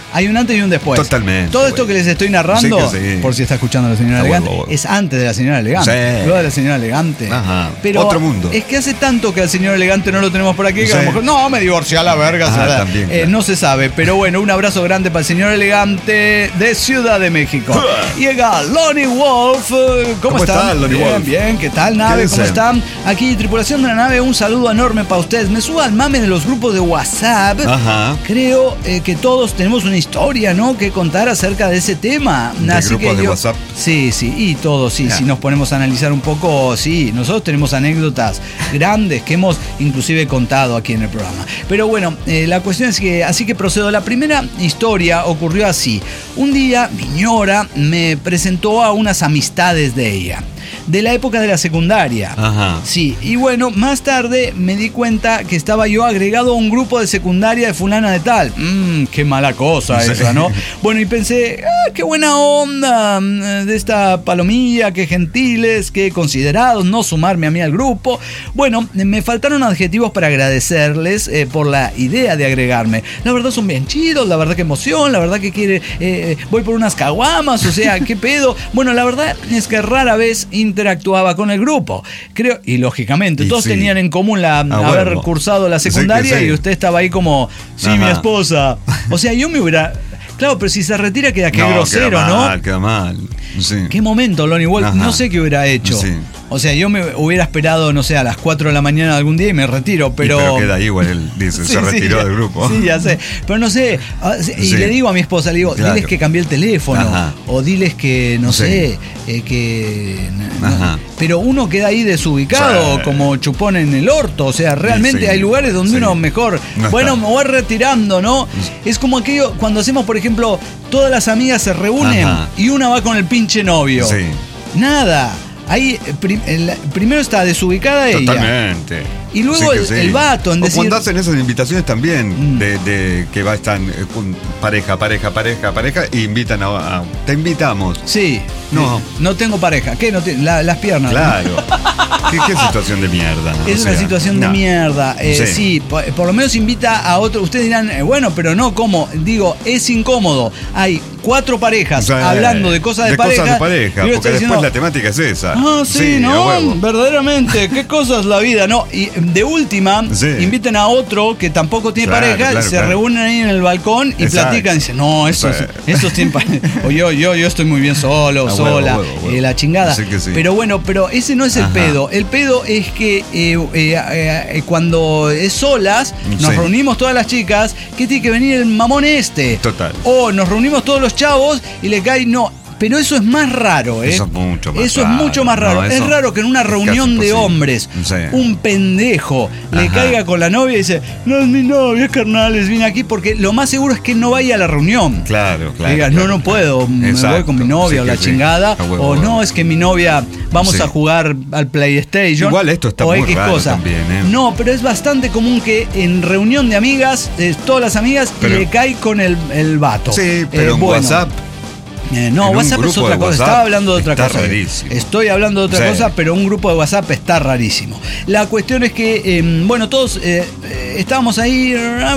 A: hay un antes y un después.
B: Totalmente.
A: Todo esto que les estoy narrando,
B: sí que sí.
A: por si está escuchando a la señora
B: Está
A: Elegante,
B: bueno, bueno.
A: es antes de la señora Elegante.
B: Sí.
A: Luego de la señora Elegante.
B: Ajá.
A: Pero
B: Otro mundo.
A: es que hace tanto que al señor Elegante no lo tenemos por aquí, que
B: Sí.
A: a lo mejor, no, me divorcié a la verga.
B: Ah,
A: o sea,
B: también,
A: eh,
B: claro.
A: no se sabe, pero bueno, un abrazo grande para el señor Elegante de Ciudad de México. Llega Lonnie Wolf. ¿Cómo,
B: ¿Cómo
A: están?
B: está, Lonnie
A: bien,
B: Wolf?
A: bien. ¿Qué tal, nave?
B: ¿Qué
A: ¿Cómo
B: dicen?
A: están? Aquí, tripulación de la nave, un saludo enorme para ustedes. Me subo al mame de los grupos de WhatsApp.
B: Ajá.
A: Creo eh, que todos tenemos una historia, ¿no?, que contar acerca de ese tema.
B: ¿De
A: Así
B: grupos
A: que
B: de
A: yo-
B: WhatsApp?
A: Sí, sí, y todos, sí.
B: Ya.
A: Si nos ponemos a analizar un poco, sí, nosotros tenemos anécdotas grandes que hemos inclusive contado aquí en el programa. Pero bueno, eh, la cuestión es que, así que procedo. La primera historia ocurrió así. Un día, mi ñora me presentó a unas amistades de ella, de la época de la secundaria.
B: Ajá.
A: Sí, y bueno, más tarde me di cuenta que estaba yo agregado a un grupo de secundaria de fulana de tal. Mmm, qué mala cosa
B: Sí.
A: esa, ¿no? Bueno, y pensé, ah, qué buena onda mm, de esta palomilla, qué gentiles, qué considerados, no sumarme a mí al grupo. Bueno, me faltaron adjetivos para agradecerles eh, por la idea de agregarme. La verdad son bien chidos, la verdad que emoción, la verdad que quiere, eh, voy por unas caguamas, o sea, qué pedo. Bueno, la verdad es que rara vez interactuaba con el grupo. Creo, y lógicamente,
B: Y
A: todos
B: sí.
A: tenían en común la,
B: Ah,
A: haber
B: bueno.
A: cursado la
B: Sí que
A: secundaria
B: sí.
A: y usted estaba ahí como, sí,
B: Ajá.
A: mi esposa. O sea, yo me hubiera... Claro, pero si se retira queda que
B: No,
A: grosero,
B: queda
A: ¿no?
B: mal, queda mal. Sí.
A: ¿Qué momento, Lonnie Wolf?
B: Ajá.
A: No sé qué hubiera hecho.
B: Sí.
A: O sea, yo me hubiera esperado, no sé, a las cuatro de la mañana algún día y me retiro, pero...
B: Y pero queda ahí igual, él dice,
A: Sí,
B: se
A: sí,
B: retiró
A: ya-
B: del grupo.
A: Sí, ya sé. Pero no sé. ah, sí, Y
B: Sí.
A: le digo a mi esposa, le digo,
B: Claro.
A: diles que cambié el teléfono.
B: Ajá.
A: O diles que, no
B: Sí.
A: sé, eh, que. no-
B: Ajá.
A: Pero uno queda ahí desubicado,
B: Sí.
A: como chupón en el orto. O sea, realmente
B: Sí,
A: hay lugares donde
B: sí.
A: uno mejor.
B: No
A: bueno,
B: está.
A: me voy retirando, ¿no? Es como aquello cuando hacemos, por ejemplo, todas las amigas se reúnen
B: Ajá.
A: y una va con el pinche novio.
B: Sí.
A: Nada. Ahí eh, prim- el- primero está desubicada ella.
B: Totalmente.
A: Y luego el- el vato en
B: O
A: decir-
B: cuando hacen esas invitaciones también,
A: Mm.
B: de, de que va están eh, con pareja, pareja, pareja, pareja, y invitan a, a- te invitamos.
A: Sí.
B: No.
A: Eh, No tengo pareja. ¿Qué? No tiene- la- las piernas.
B: Claro. ¿Qué, qué situación de mierda?
A: Es
B: O
A: una
B: sea,
A: situación de
B: no.
A: mierda. Eh, sí,
B: Sí.
A: por, por lo menos invita a otro. Ustedes dirán, eh, bueno, pero no, ¿cómo? Digo, es incómodo. Hay cuatro parejas
B: O sea,
A: hablando de cosas de,
B: de
A: pareja.
B: cosas de pareja,
A: y yo
B: porque
A: estoy
B: después
A: diciendo,
B: la temática es esa.
A: Ah, sí,
B: a
A: ¿no?
B: huevo.
A: Verdaderamente, qué cosa es la vida, ¿no? Y de última,
B: Sí.
A: inviten a otro que tampoco tiene
B: Claro,
A: pareja,
B: claro,
A: se
B: claro.
A: reúnen ahí en el balcón y
B: Exacto.
A: platican. Y dicen, no, estos,
B: Sí.
A: estos tienen pareja. O yo, yo, yo estoy muy bien solo,
B: A huevo,
A: sola,
B: huevo, huevo.
A: eh, la chingada.
B: Sí que sí.
A: Pero bueno, pero ese no es el
B: Ajá.
A: pedo. El pedo es que eh, eh, eh, cuando es solas, nos
B: Sí.
A: reunimos todas las chicas, que tiene que venir el mamón este.
B: Total.
A: O nos reunimos todos los chavos y le cae, no. Pero eso es más raro, ¿eh?
B: Eso es mucho más
A: Eso
B: raro.
A: es mucho más raro.
B: No,
A: es
B: eso
A: raro que en una
B: es
A: reunión
B: casi
A: de
B: imposible.
A: hombres,
B: Sí.
A: un pendejo le
B: Ajá.
A: caiga con la novia y dice, no es mi novia, carnales, vine aquí porque lo más seguro es que no vaya a la reunión.
B: Claro, claro.
A: Digas,
B: claro,
A: no, no
B: claro.
A: puedo, me voy
B: Exacto.
A: con mi novia
B: Sí
A: o
B: que
A: la
B: sí.
A: chingada.
B: A huevo,
A: o
B: a huevo.
A: no, es que mi novia, vamos
B: Sí.
A: a jugar al PlayStation.
B: Igual esto está
A: o
B: muy
A: X
B: raro
A: cosa.
B: también, ¿eh?
A: No, pero es bastante común que en reunión de amigas, eh, todas las amigas,
B: Pero-
A: le cae con el, el vato.
B: Sí, pero
A: Eh,
B: en
A: bueno.
B: WhatsApp.
A: Eh, no,
B: En un
A: WhatsApp es
B: grupo
A: otra
B: de
A: cosa.
B: WhatsApp
A: Estaba hablando de otra
B: está
A: cosa.
B: rarísimo.
A: Estoy hablando de otra
B: Sí.
A: cosa, pero un grupo de WhatsApp está rarísimo. La cuestión es que, eh, bueno, todos eh, eh, estábamos ahí,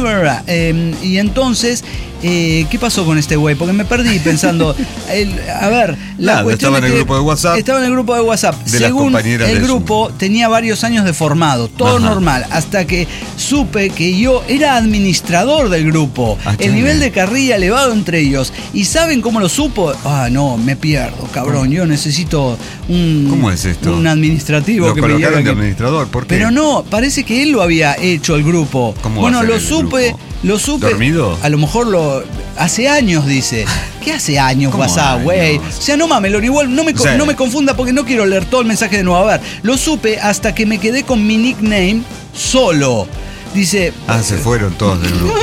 A: eh, y entonces, eh, ¿qué pasó con este güey? Porque me perdí pensando, el- a ver, la
B: Nada,
A: cuestión
B: estaba
A: es
B: en el
A: que
B: grupo de WhatsApp.
A: Estaba en el grupo de WhatsApp.
B: De las
A: Según
B: compañeras
A: el
B: de su-
A: grupo, tenía varios años de formado, todo
B: Ajá.
A: normal, hasta que supe que yo era administrador del grupo.
B: Ah,
A: el
B: chale.
A: nivel de carrilla elevado entre ellos. ¿Y saben cómo lo supo? Ah, no, me pierdo, cabrón. Yo necesito un,
B: ¿Cómo es esto?
A: un administrativo
B: Lo
A: que me
B: colocaron
A: lleve
B: de
A: aquí.
B: administrador, ¿por qué?
A: Pero no, parece que él lo había hecho el grupo.
B: ¿Cómo va
A: bueno,
B: a ser
A: lo
B: el
A: supe,
B: grupo?
A: lo supe.
B: ¿Dormido?
A: A lo mejor lo. Hace años, dice. ¿Qué hace años
B: ¿Cómo
A: WhatsApp, güey?
B: años?
A: O sea, no mames, Lonnie Wolf, no me, co-
B: Sí.
A: no me confunda porque no quiero leer todo el mensaje de nuevo. A ver, lo supe hasta que me quedé con mi nickname solo. Dice.
B: Ah, se fueron todos del grupo.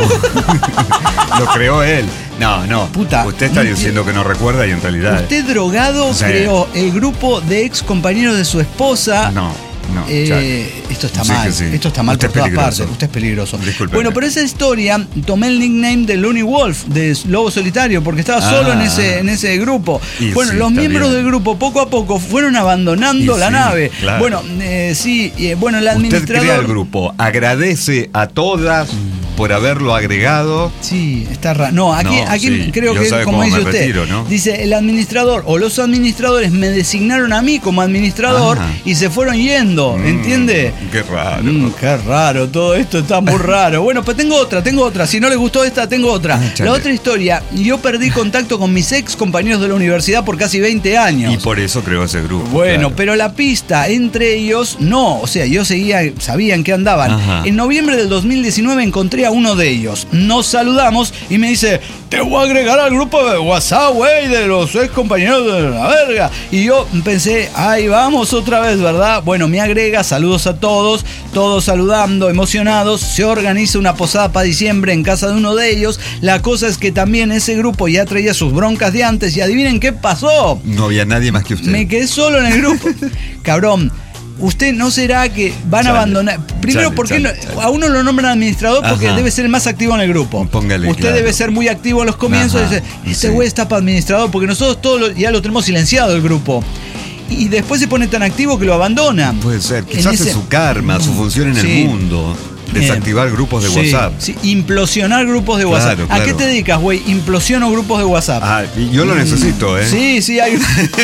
B: Lo creó él. No, no.
A: Puta,
B: Usted está
A: no
B: diciendo que no recuerda y en realidad.
A: Usted drogado
B: Sí.
A: creó el grupo de ex compañeros de su esposa.
B: No, no.
A: Eh,
B: ya.
A: esto está
B: Sí
A: mal,
B: que sí.
A: esto está mal
B: Usted
A: por
B: es
A: todas
B: peligroso.
A: partes, usted es peligroso.
B: Discúlpeme.
A: Bueno, por esa historia tomé el nickname de Lonnie Wolf, de Lobo Solitario, porque estaba
B: Ah.
A: solo en ese, en ese grupo.
B: Y
A: bueno,
B: sí,
A: los
B: está
A: miembros
B: bien.
A: del grupo poco a poco fueron abandonando
B: Y
A: la
B: sí,
A: nave.
B: claro.
A: Bueno, eh, sí, eh, bueno, el
B: Usted
A: administrador...
B: crea el grupo, agradece a todas por haberlo agregado.
A: Sí, está raro. No, aquí,
B: No,
A: aquí
B: sí.
A: creo
B: Yo
A: que,
B: sabe
A: como
B: cómo
A: dice
B: me
A: usted,
B: retiro, ¿no?
A: dice el administrador o los administradores me designaron a mí como administrador
B: Ajá.
A: y se fueron yendo,
B: Mm,
A: ¿entiende?
B: Qué raro.
A: Mm, qué raro, todo esto está muy raro. Bueno, pues tengo otra, tengo otra. Si no le gustó esta, tengo otra.
B: Ah, chale.
A: La otra historia, yo perdí contacto con mis ex compañeros de la universidad por casi veinte años.
B: Y por eso creó ese grupo.
A: Bueno,
B: claro.
A: pero la pista entre ellos, no, o sea, yo seguía, sabía en qué andaban.
B: Ajá.
A: En noviembre del dos mil diecinueve encontré a uno de ellos. Nos saludamos y me dice, te voy a agregar al grupo de WhatsApp, güey, de los ex compañeros de la verga. Y yo pensé, ahí vamos otra vez, ¿verdad? Bueno, me agrega, saludos a todos, todos saludando, emocionados. Se organiza una posada para diciembre en casa de uno de ellos. La cosa es que también ese grupo ya traía sus broncas de antes y adivinen qué pasó.
B: No había nadie más que usted.
A: Me quedé solo en el grupo. Cabrón, ¿usted no será que van
B: Chale,
A: a abandonar? Primero,
B: chale,
A: porque
B: chale,
A: no-
B: chale.
A: a uno lo nombran administrador porque
B: Ajá.
A: debe ser el más activo en el grupo.
B: Póngale,
A: Usted
B: claro.
A: debe ser muy activo en los comienzos.
B: Ajá,
A: Dice, este
B: sí.
A: güey está para administrador porque nosotros todos lo- ya lo tenemos silenciado el grupo. Y después se pone tan activo que lo abandona.
B: Puede ser.
A: En
B: Quizás
A: ese-
B: es su karma, su función en
A: Sí.
B: el mundo. Desactivar
A: Eh,
B: grupos de
A: sí,
B: WhatsApp.
A: Sí, implosionar grupos de WhatsApp.
B: Claro,
A: ¿A qué
B: claro.
A: te dedicas, güey? Implosiono grupos de WhatsApp.
B: Ah, y yo lo necesito, ¿eh?
A: Sí, sí, hay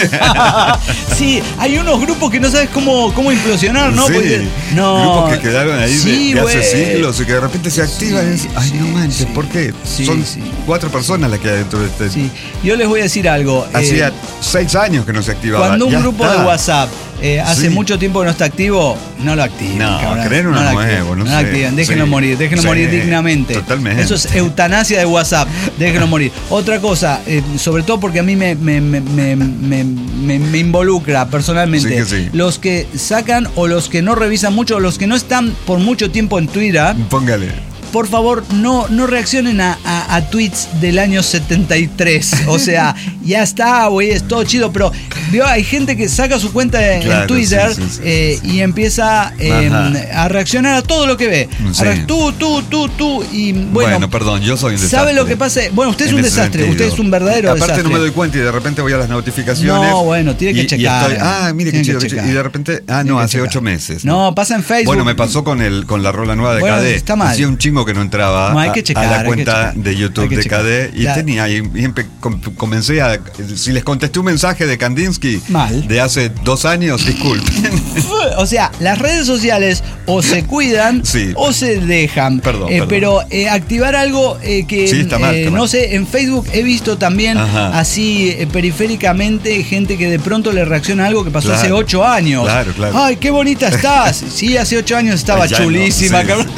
A: sí, hay unos grupos que no sabes cómo, cómo implosionar, ¿no?
B: Sí.
A: Porque- no.
B: Grupos que quedaron ahí de-
A: Sí,
B: de, hace
A: güey.
B: siglos y que de repente se activan.
A: Sí,
B: y es, Ay,
A: sí,
B: no manches,
A: sí.
B: ¿por qué?
A: Sí,
B: Son
A: sí.
B: cuatro personas las que hay dentro de este.
A: Sí, yo les voy a decir algo.
B: Hacía
A: eh,
B: seis años que no se activaba.
A: cuando un
B: Ya
A: grupo
B: está.
A: de WhatsApp eh, hace
B: Sí.
A: mucho tiempo que no está activo, no lo activen.
B: No,
A: cabrón.
B: creen uno
A: lo
B: nuevo,
A: activen,
B: no
A: lo
B: sé.
A: activen, déjenlo
B: Sí.
A: morir, déjenlo
B: Sí,
A: morir dignamente.
B: totalmente.
A: Eso es eutanasia de WhatsApp, déjenlo morir. Otra cosa, eh, sobre todo porque a mí me, me, me, me, me, me- me involucra personalmente,
B: Sí que sí.
A: los que sacan o los que no revisan mucho, o los que no están por mucho tiempo en Twitter,
B: Póngale.
A: por favor, no, no reaccionen a, a- a tweets del año setenta y tres. O sea, ya está, güey, es todo chido, pero vio, hay gente que saca su cuenta en,
B: Claro,
A: en Twitter
B: sí, sí, sí,
A: eh,
B: sí.
A: y empieza eh,
B: Ajá.
A: a reaccionar a todo lo que ve.
B: Sí.
A: A re- tú, tú, tú, tú. Y bueno,
B: Bueno, perdón, yo soy un desastre.
A: ¿sabe lo que pasa? Bueno, usted es
B: En
A: un
B: ese
A: desastre,
B: sentido.
A: usted es un verdadero
B: Aparte
A: desastre.
B: no me doy cuenta y de repente voy a las notificaciones.
A: No, bueno, tiene que
B: y- y
A: checar.
B: estoy, ah, mire qué
A: Tiene
B: chido,
A: que
B: qué chido.
A: checar.
B: Y de repente, ah,
A: Tiene
B: no,
A: que
B: hace
A: checar.
B: ocho meses.
A: No, pasa en Facebook.
B: Bueno, me pasó con el con la rola nueva de
A: Bueno,
B: K D.
A: está mal.
B: Hacía un chingo que no entraba
A: No, hay que
B: a-
A: checar,
B: a la
A: hay que
B: cuenta
A: checar.
B: de
A: Hay
B: YouTube
A: que
B: de
A: checar.
B: K D y
A: Ya.
B: tenía y, y empe- com- comencé a si les contesté un mensaje de Kandinsky
A: Mal.
B: de hace dos años, disculpen.
A: O sea, las redes sociales o se cuidan
B: Sí.
A: o se dejan.
B: Perdón,
A: Eh,
B: perdón.
A: Pero eh, activar algo eh, que,
B: Sí, está mal,
A: eh,
B: está mal.
A: no sé, en Facebook he visto también
B: Ajá.
A: así eh, periféricamente gente que de pronto le reacciona a algo que pasó
B: Claro.
A: hace ocho años.
B: Claro, claro.
A: Ay, qué bonita estás. Sí, hace ocho años estaba
B: Ya no,
A: chulísima,
B: sí,
A: cabrón.
B: sí.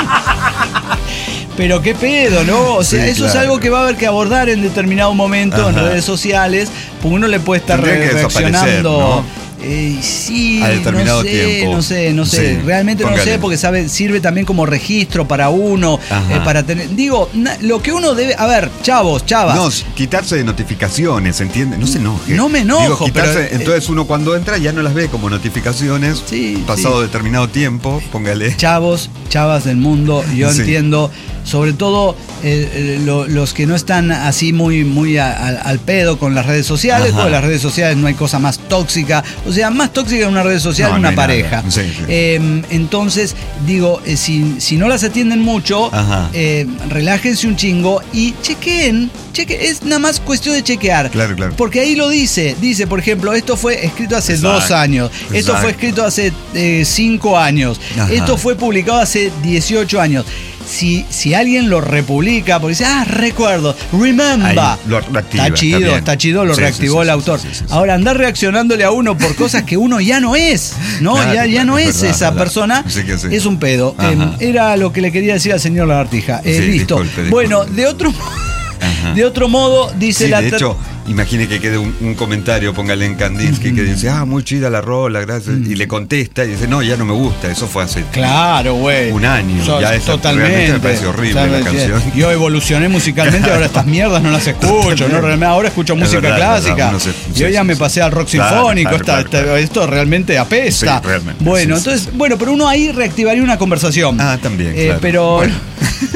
A: Pero qué pedo, ¿no? O sea,
B: Sí,
A: eso es
B: claro.
A: algo que va a haber que abordar en determinado momento en
B: Ajá.
A: redes sociales, porque uno le puede estar
B: Tendría
A: re-
B: que desaparecer,
A: reaccionando.
B: ¿no?
A: Eh, sí,
B: A determinado
A: no sé,
B: tiempo.
A: no sé, no sé.
B: Sí,
A: Realmente no
B: póngale.
A: sé, porque sabe, sirve también como registro para uno,
B: Ajá.
A: eh, para tener. Digo, na- lo que uno debe. A ver, chavos, chavas.
B: No, quitarse de notificaciones, ¿entiende? No se enoje.
A: No me enojo,
B: Digo, quitarse,
A: pero, eh,
B: entonces uno cuando entra ya no las ve como notificaciones.
A: Sí,
B: pasado
A: sí.
B: determinado tiempo, póngale.
A: Chavos, chavas del mundo, yo
B: Sí.
A: entiendo, sobre todo eh, eh, lo- los que no están así muy, muy a- a- al pedo con las redes sociales,
B: Ajá.
A: porque las redes sociales no hay cosa más tóxica, o sea, más tóxica en una red social
B: No,
A: una
B: no hay
A: pareja.
B: nada. Sí, sí.
A: Eh, entonces, digo, eh, si, si no las atienden mucho,
B: Ajá.
A: eh, relájense un chingo y chequen. Cheque, es nada más cuestión de chequear.
B: Claro, claro.
A: Porque ahí lo dice. Dice, por ejemplo, esto fue escrito hace
B: Exacto,
A: dos años. Esto fue
B: exacto.
A: escrito hace eh, cinco años.
B: Ajá.
A: Esto fue publicado hace dieciocho años. Si, si alguien lo republica, porque dice, ah, recuerdo, remember.
B: Ahí lo reactiva,
A: está chido,
B: está
A: está,
B: bien.
A: chido, lo
B: Sí,
A: reactivó
B: sí, sí,
A: el
B: sí,
A: autor.
B: sí, sí, sí.
A: Ahora, andar reaccionándole a uno por cosas que uno ya no es, ¿no?
B: Claro,
A: ya, ya
B: claro,
A: no
B: es
A: es
B: verdad,
A: esa
B: verdad.
A: persona.
B: Sí que sí.
A: Es un pedo.
B: Ajá.
A: Eh, era lo que le quería decir al señor Lagartija. Eh,
B: Sí,
A: listo.
B: disculpe, disculpe.
A: Bueno, de otro,
B: Ajá.
A: de otro modo, dice
B: Sí,
A: la
B: de
A: ter-
B: hecho, imagine que quede un, un comentario, póngale en Kandinsky, que dice, ah, muy chida la rola, gracias. Y le contesta y dice, no, ya no me gusta, eso fue hace
A: Claro, güey.
B: un año.
A: So-
B: ya esa
A: totalmente.
B: realmente me parece horrible
A: O sea,
B: la
A: sí,
B: canción.
A: Yo evolucioné musicalmente, ahora estas mierdas no las escucho, ¿no? Realmente ahora escucho
B: Es
A: música
B: verdad, es verdad,
A: clásica.
B: uno se-
A: yo
B: sí,
A: ya
B: sí,
A: me
B: sí.
A: pasé al rock
B: Claro,
A: sinfónico,
B: claro,
A: esta-
B: claro,
A: esta-
B: claro.
A: esto realmente apesta.
B: Sí, realmente,
A: bueno,
B: sí, sí,
A: entonces, bueno, pero uno ahí reactivaría una conversación.
B: Ah, también,
A: Eh,
B: claro.
A: pero.
B: Bueno.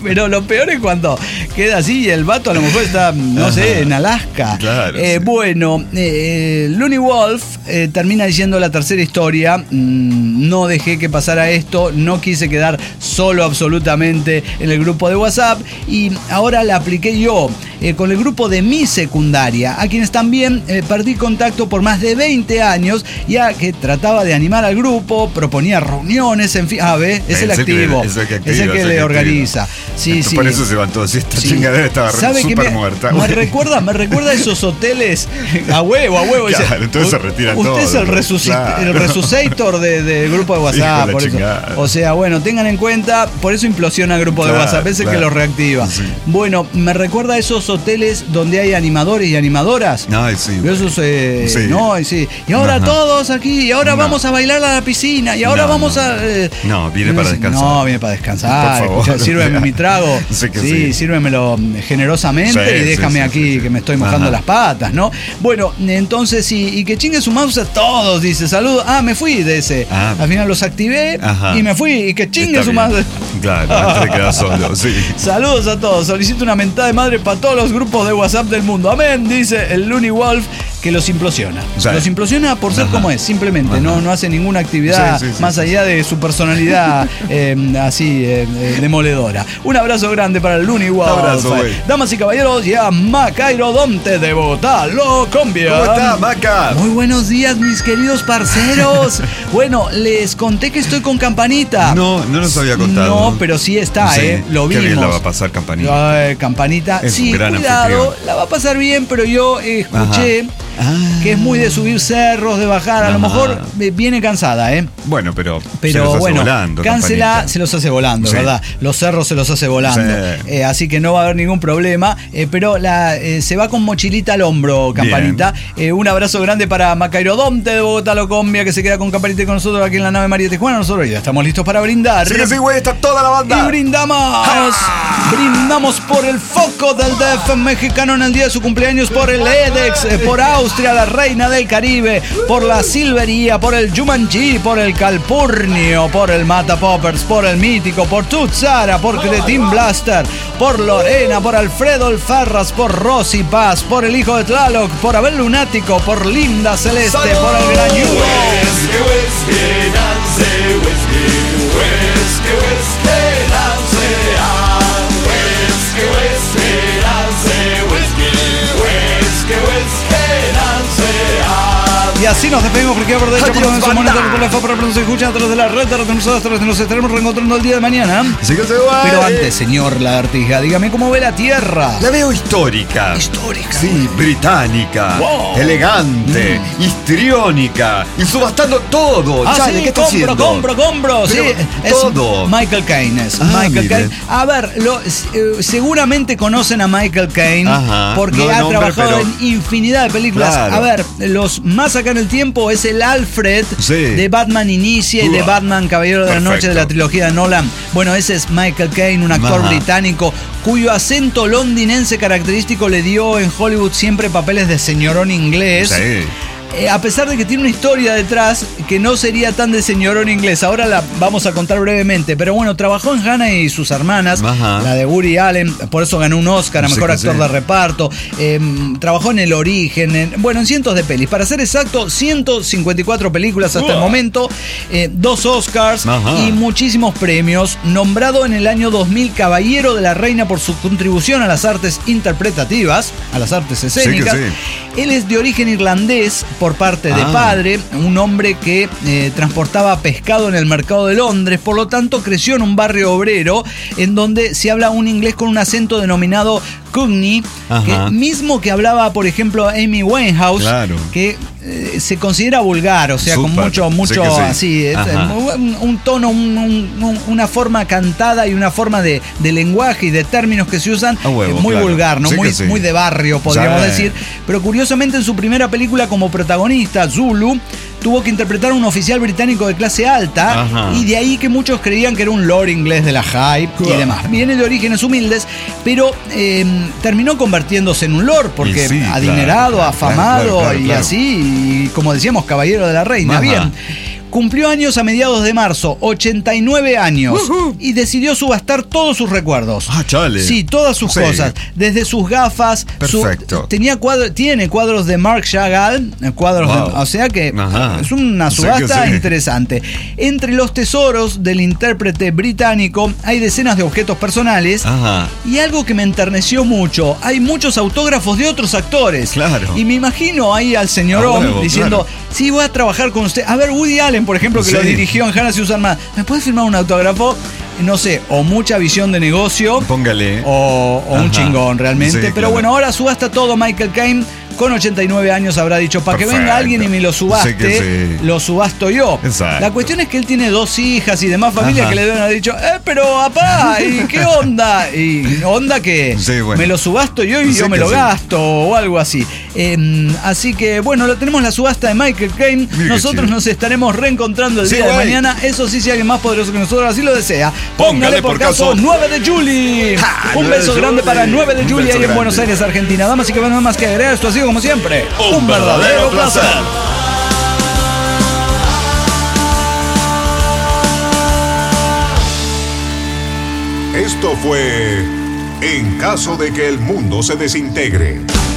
A: Pero lo peor es cuando queda así y el vato a lo mejor está, no Ajá. sé, en Alaska.
B: Claro,
A: eh,
B: sí.
A: Bueno, eh, Looney Wolf eh, termina diciendo la tercera historia. Mm, no dejé que pasara esto, no quise quedar solo absolutamente en el grupo de WhatsApp y ahora la apliqué yo eh, con el grupo de mi secundaria, a quienes también eh, perdí contacto por más de veinte años, ya que trataba de animar al grupo, proponía reuniones, en fin. Ah, ¿ves? Es el, el activo, es el que, activa, es el que es el le que organiza. Sí,
B: Esto,
A: sí.
B: Por eso se van todos. Esta
A: sí.
B: chingadera estaba súper muerta.
A: Me recuerda, me recuerda a esos hoteles a huevo, a huevo.
B: Claro,
A: dice,
B: entonces se retiran
A: usted
B: todos.
A: Usted es el, resucit,
B: claro.
A: el resucitator del de grupo de WhatsApp. Por eso. O sea, bueno, tengan en cuenta, por eso implosiona el grupo claro, de WhatsApp, es el claro. que lo reactiva. Sí. Bueno, me recuerda a esos hoteles donde hay animadores y animadoras.
B: Ay, sí.
A: Esos, eh, sí. No, sí. Y ahora Ajá. todos aquí, y ahora no. vamos a bailar a la piscina, y ahora no, vamos
B: no.
A: a. Eh,
B: no, viene para descansar.
A: No, viene para descansar. Por favor. Escucha, sírveme mi trago.
B: Sí, que
A: sí,
B: sí.
A: sírvemelo generosamente
B: sí,
A: y déjame sí, sí, aquí sí, sí. que me estoy mojando Ajá. las patas, ¿no? Bueno, entonces, y, y que chingue su mouse a todos, dice, saludos. Ah, me fui de ese. Ah. Al final los activé Ajá. y me fui, y que chingue Está su mouse.
B: Claro, antes de quedar solo, sí.
A: Saludos a todos. Solicito una mentada de madre para todos los grupos de WhatsApp del mundo. Amén, dice el Looney Wolf, que los implosiona. O sea, los implosiona por ser Ajá. como es, simplemente. No, no hace ninguna actividad sí, sí, sí, más sí, allá sí. de su personalidad eh, así eh, demoledora. Un abrazo grande para el Looney Wolf.
B: Un abrazo, güey.
A: Damas y caballeros, y a Macairo Donte de Bogotá, Colombia.
B: ¿Cómo está, Maca?
A: Muy buenos días, mis queridos parceros. Bueno, les conté que estoy con Campanita.
B: No, no nos había contado.
A: No, pero sí está, sí, ¿eh? Lo vimos.
B: Qué bien la va a pasar Campanita.
A: Ay, Campanita.
B: Es
A: sí,
B: un gran
A: cuidado,
B: anfitrión.
A: La va a pasar bien, pero yo eh, escuché
B: ah.
A: que es muy de subir cerros, de bajar. A Ajá. lo mejor viene cansada, ¿eh?
B: Bueno, pero,
A: pero
B: se los hace
A: bueno,
B: volando.
A: Cáncela
B: Campanita.
A: se los hace volando, sí. ¿verdad? Los cerros se los hace volando. Sí. Eh, así que no va a haber ningún problema. Eh, pero la, eh, se va con mochilita al hombro, Campanita. Eh, un abrazo grande para Macairo Donte de Bogotá, Colombia, que se queda con Campanita y con nosotros aquí en la nave María Tijuana. Nosotros ya estamos listos para brindar.
B: Sí, que sí, güey, está toda la banda.
A: Y brindamos. ¡Ah! Brindamos por el foco del D F mexicano en el día de su cumpleaños, por el EDEX, eh, por Austria, la reina del Caribe, por la Silvería, por el Jumanji, por el Calpurnio, por el Mata Poppers, por el Mítico, por Tutsara, por Cretin Blaster, por Lorena, por Alfredo Alfarras, por Rosy Paz, por el hijo de Tlaloc, por Abel Lunático, por Linda Celeste, ¡salud! Por el Grañudo. Y así nos despedimos porque por derecho por nuestro monitor por la F A P nos escuchan a través de la red de nosotros nos estaremos reencontrando el día de mañana.
B: Sí que se va.
A: Pero antes, señor Lagartija, dígame cómo ve la Tierra.
B: La veo histórica.
A: Histórica.
B: Sí, británica, wow. elegante, mm. histriónica y subastando todo.
A: Ah, Chale, sí, ¿qué está compro, haciendo? compro, compro, sí.
B: Todo.
A: Es Michael Caine es.
B: Ah,
A: Michael
B: mire.
A: Caine. A ver, lo, eh, seguramente conocen a Michael Caine
B: Ajá,
A: porque
B: no
A: ha
B: nombre,
A: trabajado
B: pero...
A: en infinidad de películas.
B: Claro.
A: A ver, los más acá en el tiempo es el Alfred
B: sí.
A: de Batman Inicia y de Batman Caballero de la Noche de la trilogía de Nolan. Bueno, ese es Michael Caine, un actor Ajá. británico cuyo acento londinense característico le dio en Hollywood siempre papeles de señorón inglés.
B: Sí.
A: Eh, a pesar de que tiene una historia detrás que no sería tan de señorón inglés. Ahora la vamos a contar brevemente. Pero bueno, trabajó en Hannah y sus hermanas, Ajá. la de Woody Allen, por eso ganó un Oscar a Mejor sí, Actor sí. de Reparto. Eh, trabajó en El Origen, en, bueno, en cientos de pelis. Para ser exacto, ciento cincuenta y cuatro películas hasta uh. el momento, eh, dos Oscars Ajá. y muchísimos premios. Nombrado en el año dos mil Caballero de la Reina por su contribución a las artes interpretativas, a las artes escénicas. Sí sí. Él es de origen irlandés por parte de ah. padre, un hombre que eh, transportaba pescado en el mercado de Londres, por lo tanto creció en un barrio obrero en donde se habla un inglés con un acento denominado Cockney, que mismo que hablaba, por ejemplo, Amy Winehouse, claro. que eh, se considera vulgar, o sea, Super. con mucho, mucho sí sí. así, eh, un, un tono, un, un, una forma cantada y una forma de, de lenguaje y de términos que se usan huevo, eh, muy claro. vulgar, ¿no? Sí muy, sí. muy de barrio, podríamos ¿Sabe? decir. Pero curiosamente en su primera película como protagonista, Zulu, tuvo que interpretar a un oficial británico de clase alta Ajá. y de ahí que muchos creían que era un lord inglés de la high y demás. Viene de orígenes humildes, pero eh, terminó convirtiéndose en un lord porque sí, adinerado, claro, afamado claro, claro, claro, y claro. así, y como decíamos, caballero de la reina. Ajá. Bien. Cumplió años a mediados de marzo, ochenta y nueve años, uh-huh. y decidió subastar todos sus recuerdos.
B: Ah, chale.
A: Sí, todas sus sí. cosas, desde sus gafas.
B: Perfecto.
A: Su, tenía cuadro, tiene cuadros de Marc Chagall, cuadros wow. de, o sea que Ajá. es una subasta sí. interesante. Entre los tesoros del intérprete británico hay decenas de objetos personales.
B: Ajá.
A: Y algo que me enterneció mucho, hay muchos autógrafos de otros actores.
B: Claro.
A: Y me imagino ahí al señorón huevo, diciendo, claro. sí, voy a trabajar con usted. A ver, Woody Allen, por ejemplo, que sí. lo dirigió en Hannah Susan Armada. ¿Me puede firmar un autógrafo? No sé, o mucha visión de negocio.
B: Póngale.
A: O, o un chingón, realmente. Sí, Pero claro. bueno, ahora subasta todo Michael Caine. Con ochenta y nueve años habrá dicho, para que venga alguien y me lo subaste, sí sí. lo subasto yo.
B: Exacto.
A: La cuestión es que él tiene dos hijas y demás familias que le deben haber dicho, eh, pero papá, ¿y qué onda? Y onda que
B: sí, bueno.
A: me lo subasto yo y sí yo me lo sí. gasto o algo así. Eh, así que bueno, lo tenemos la subasta de Michael Caine. Mira nosotros nos estaremos reencontrando el sí, día güey. de mañana. Eso sí, si alguien más poderoso que nosotros así lo desea, póngale, póngale por, por caso, caso nueve de Julie. Ja, Un beso grande Julie. para nueve de Julie ahí grande. en Buenos Aires, Argentina. Damas y que nada más que agregar, esto ha sido como siempre un, un verdadero placer.
C: Esto fue En caso de que el mundo se desintegre.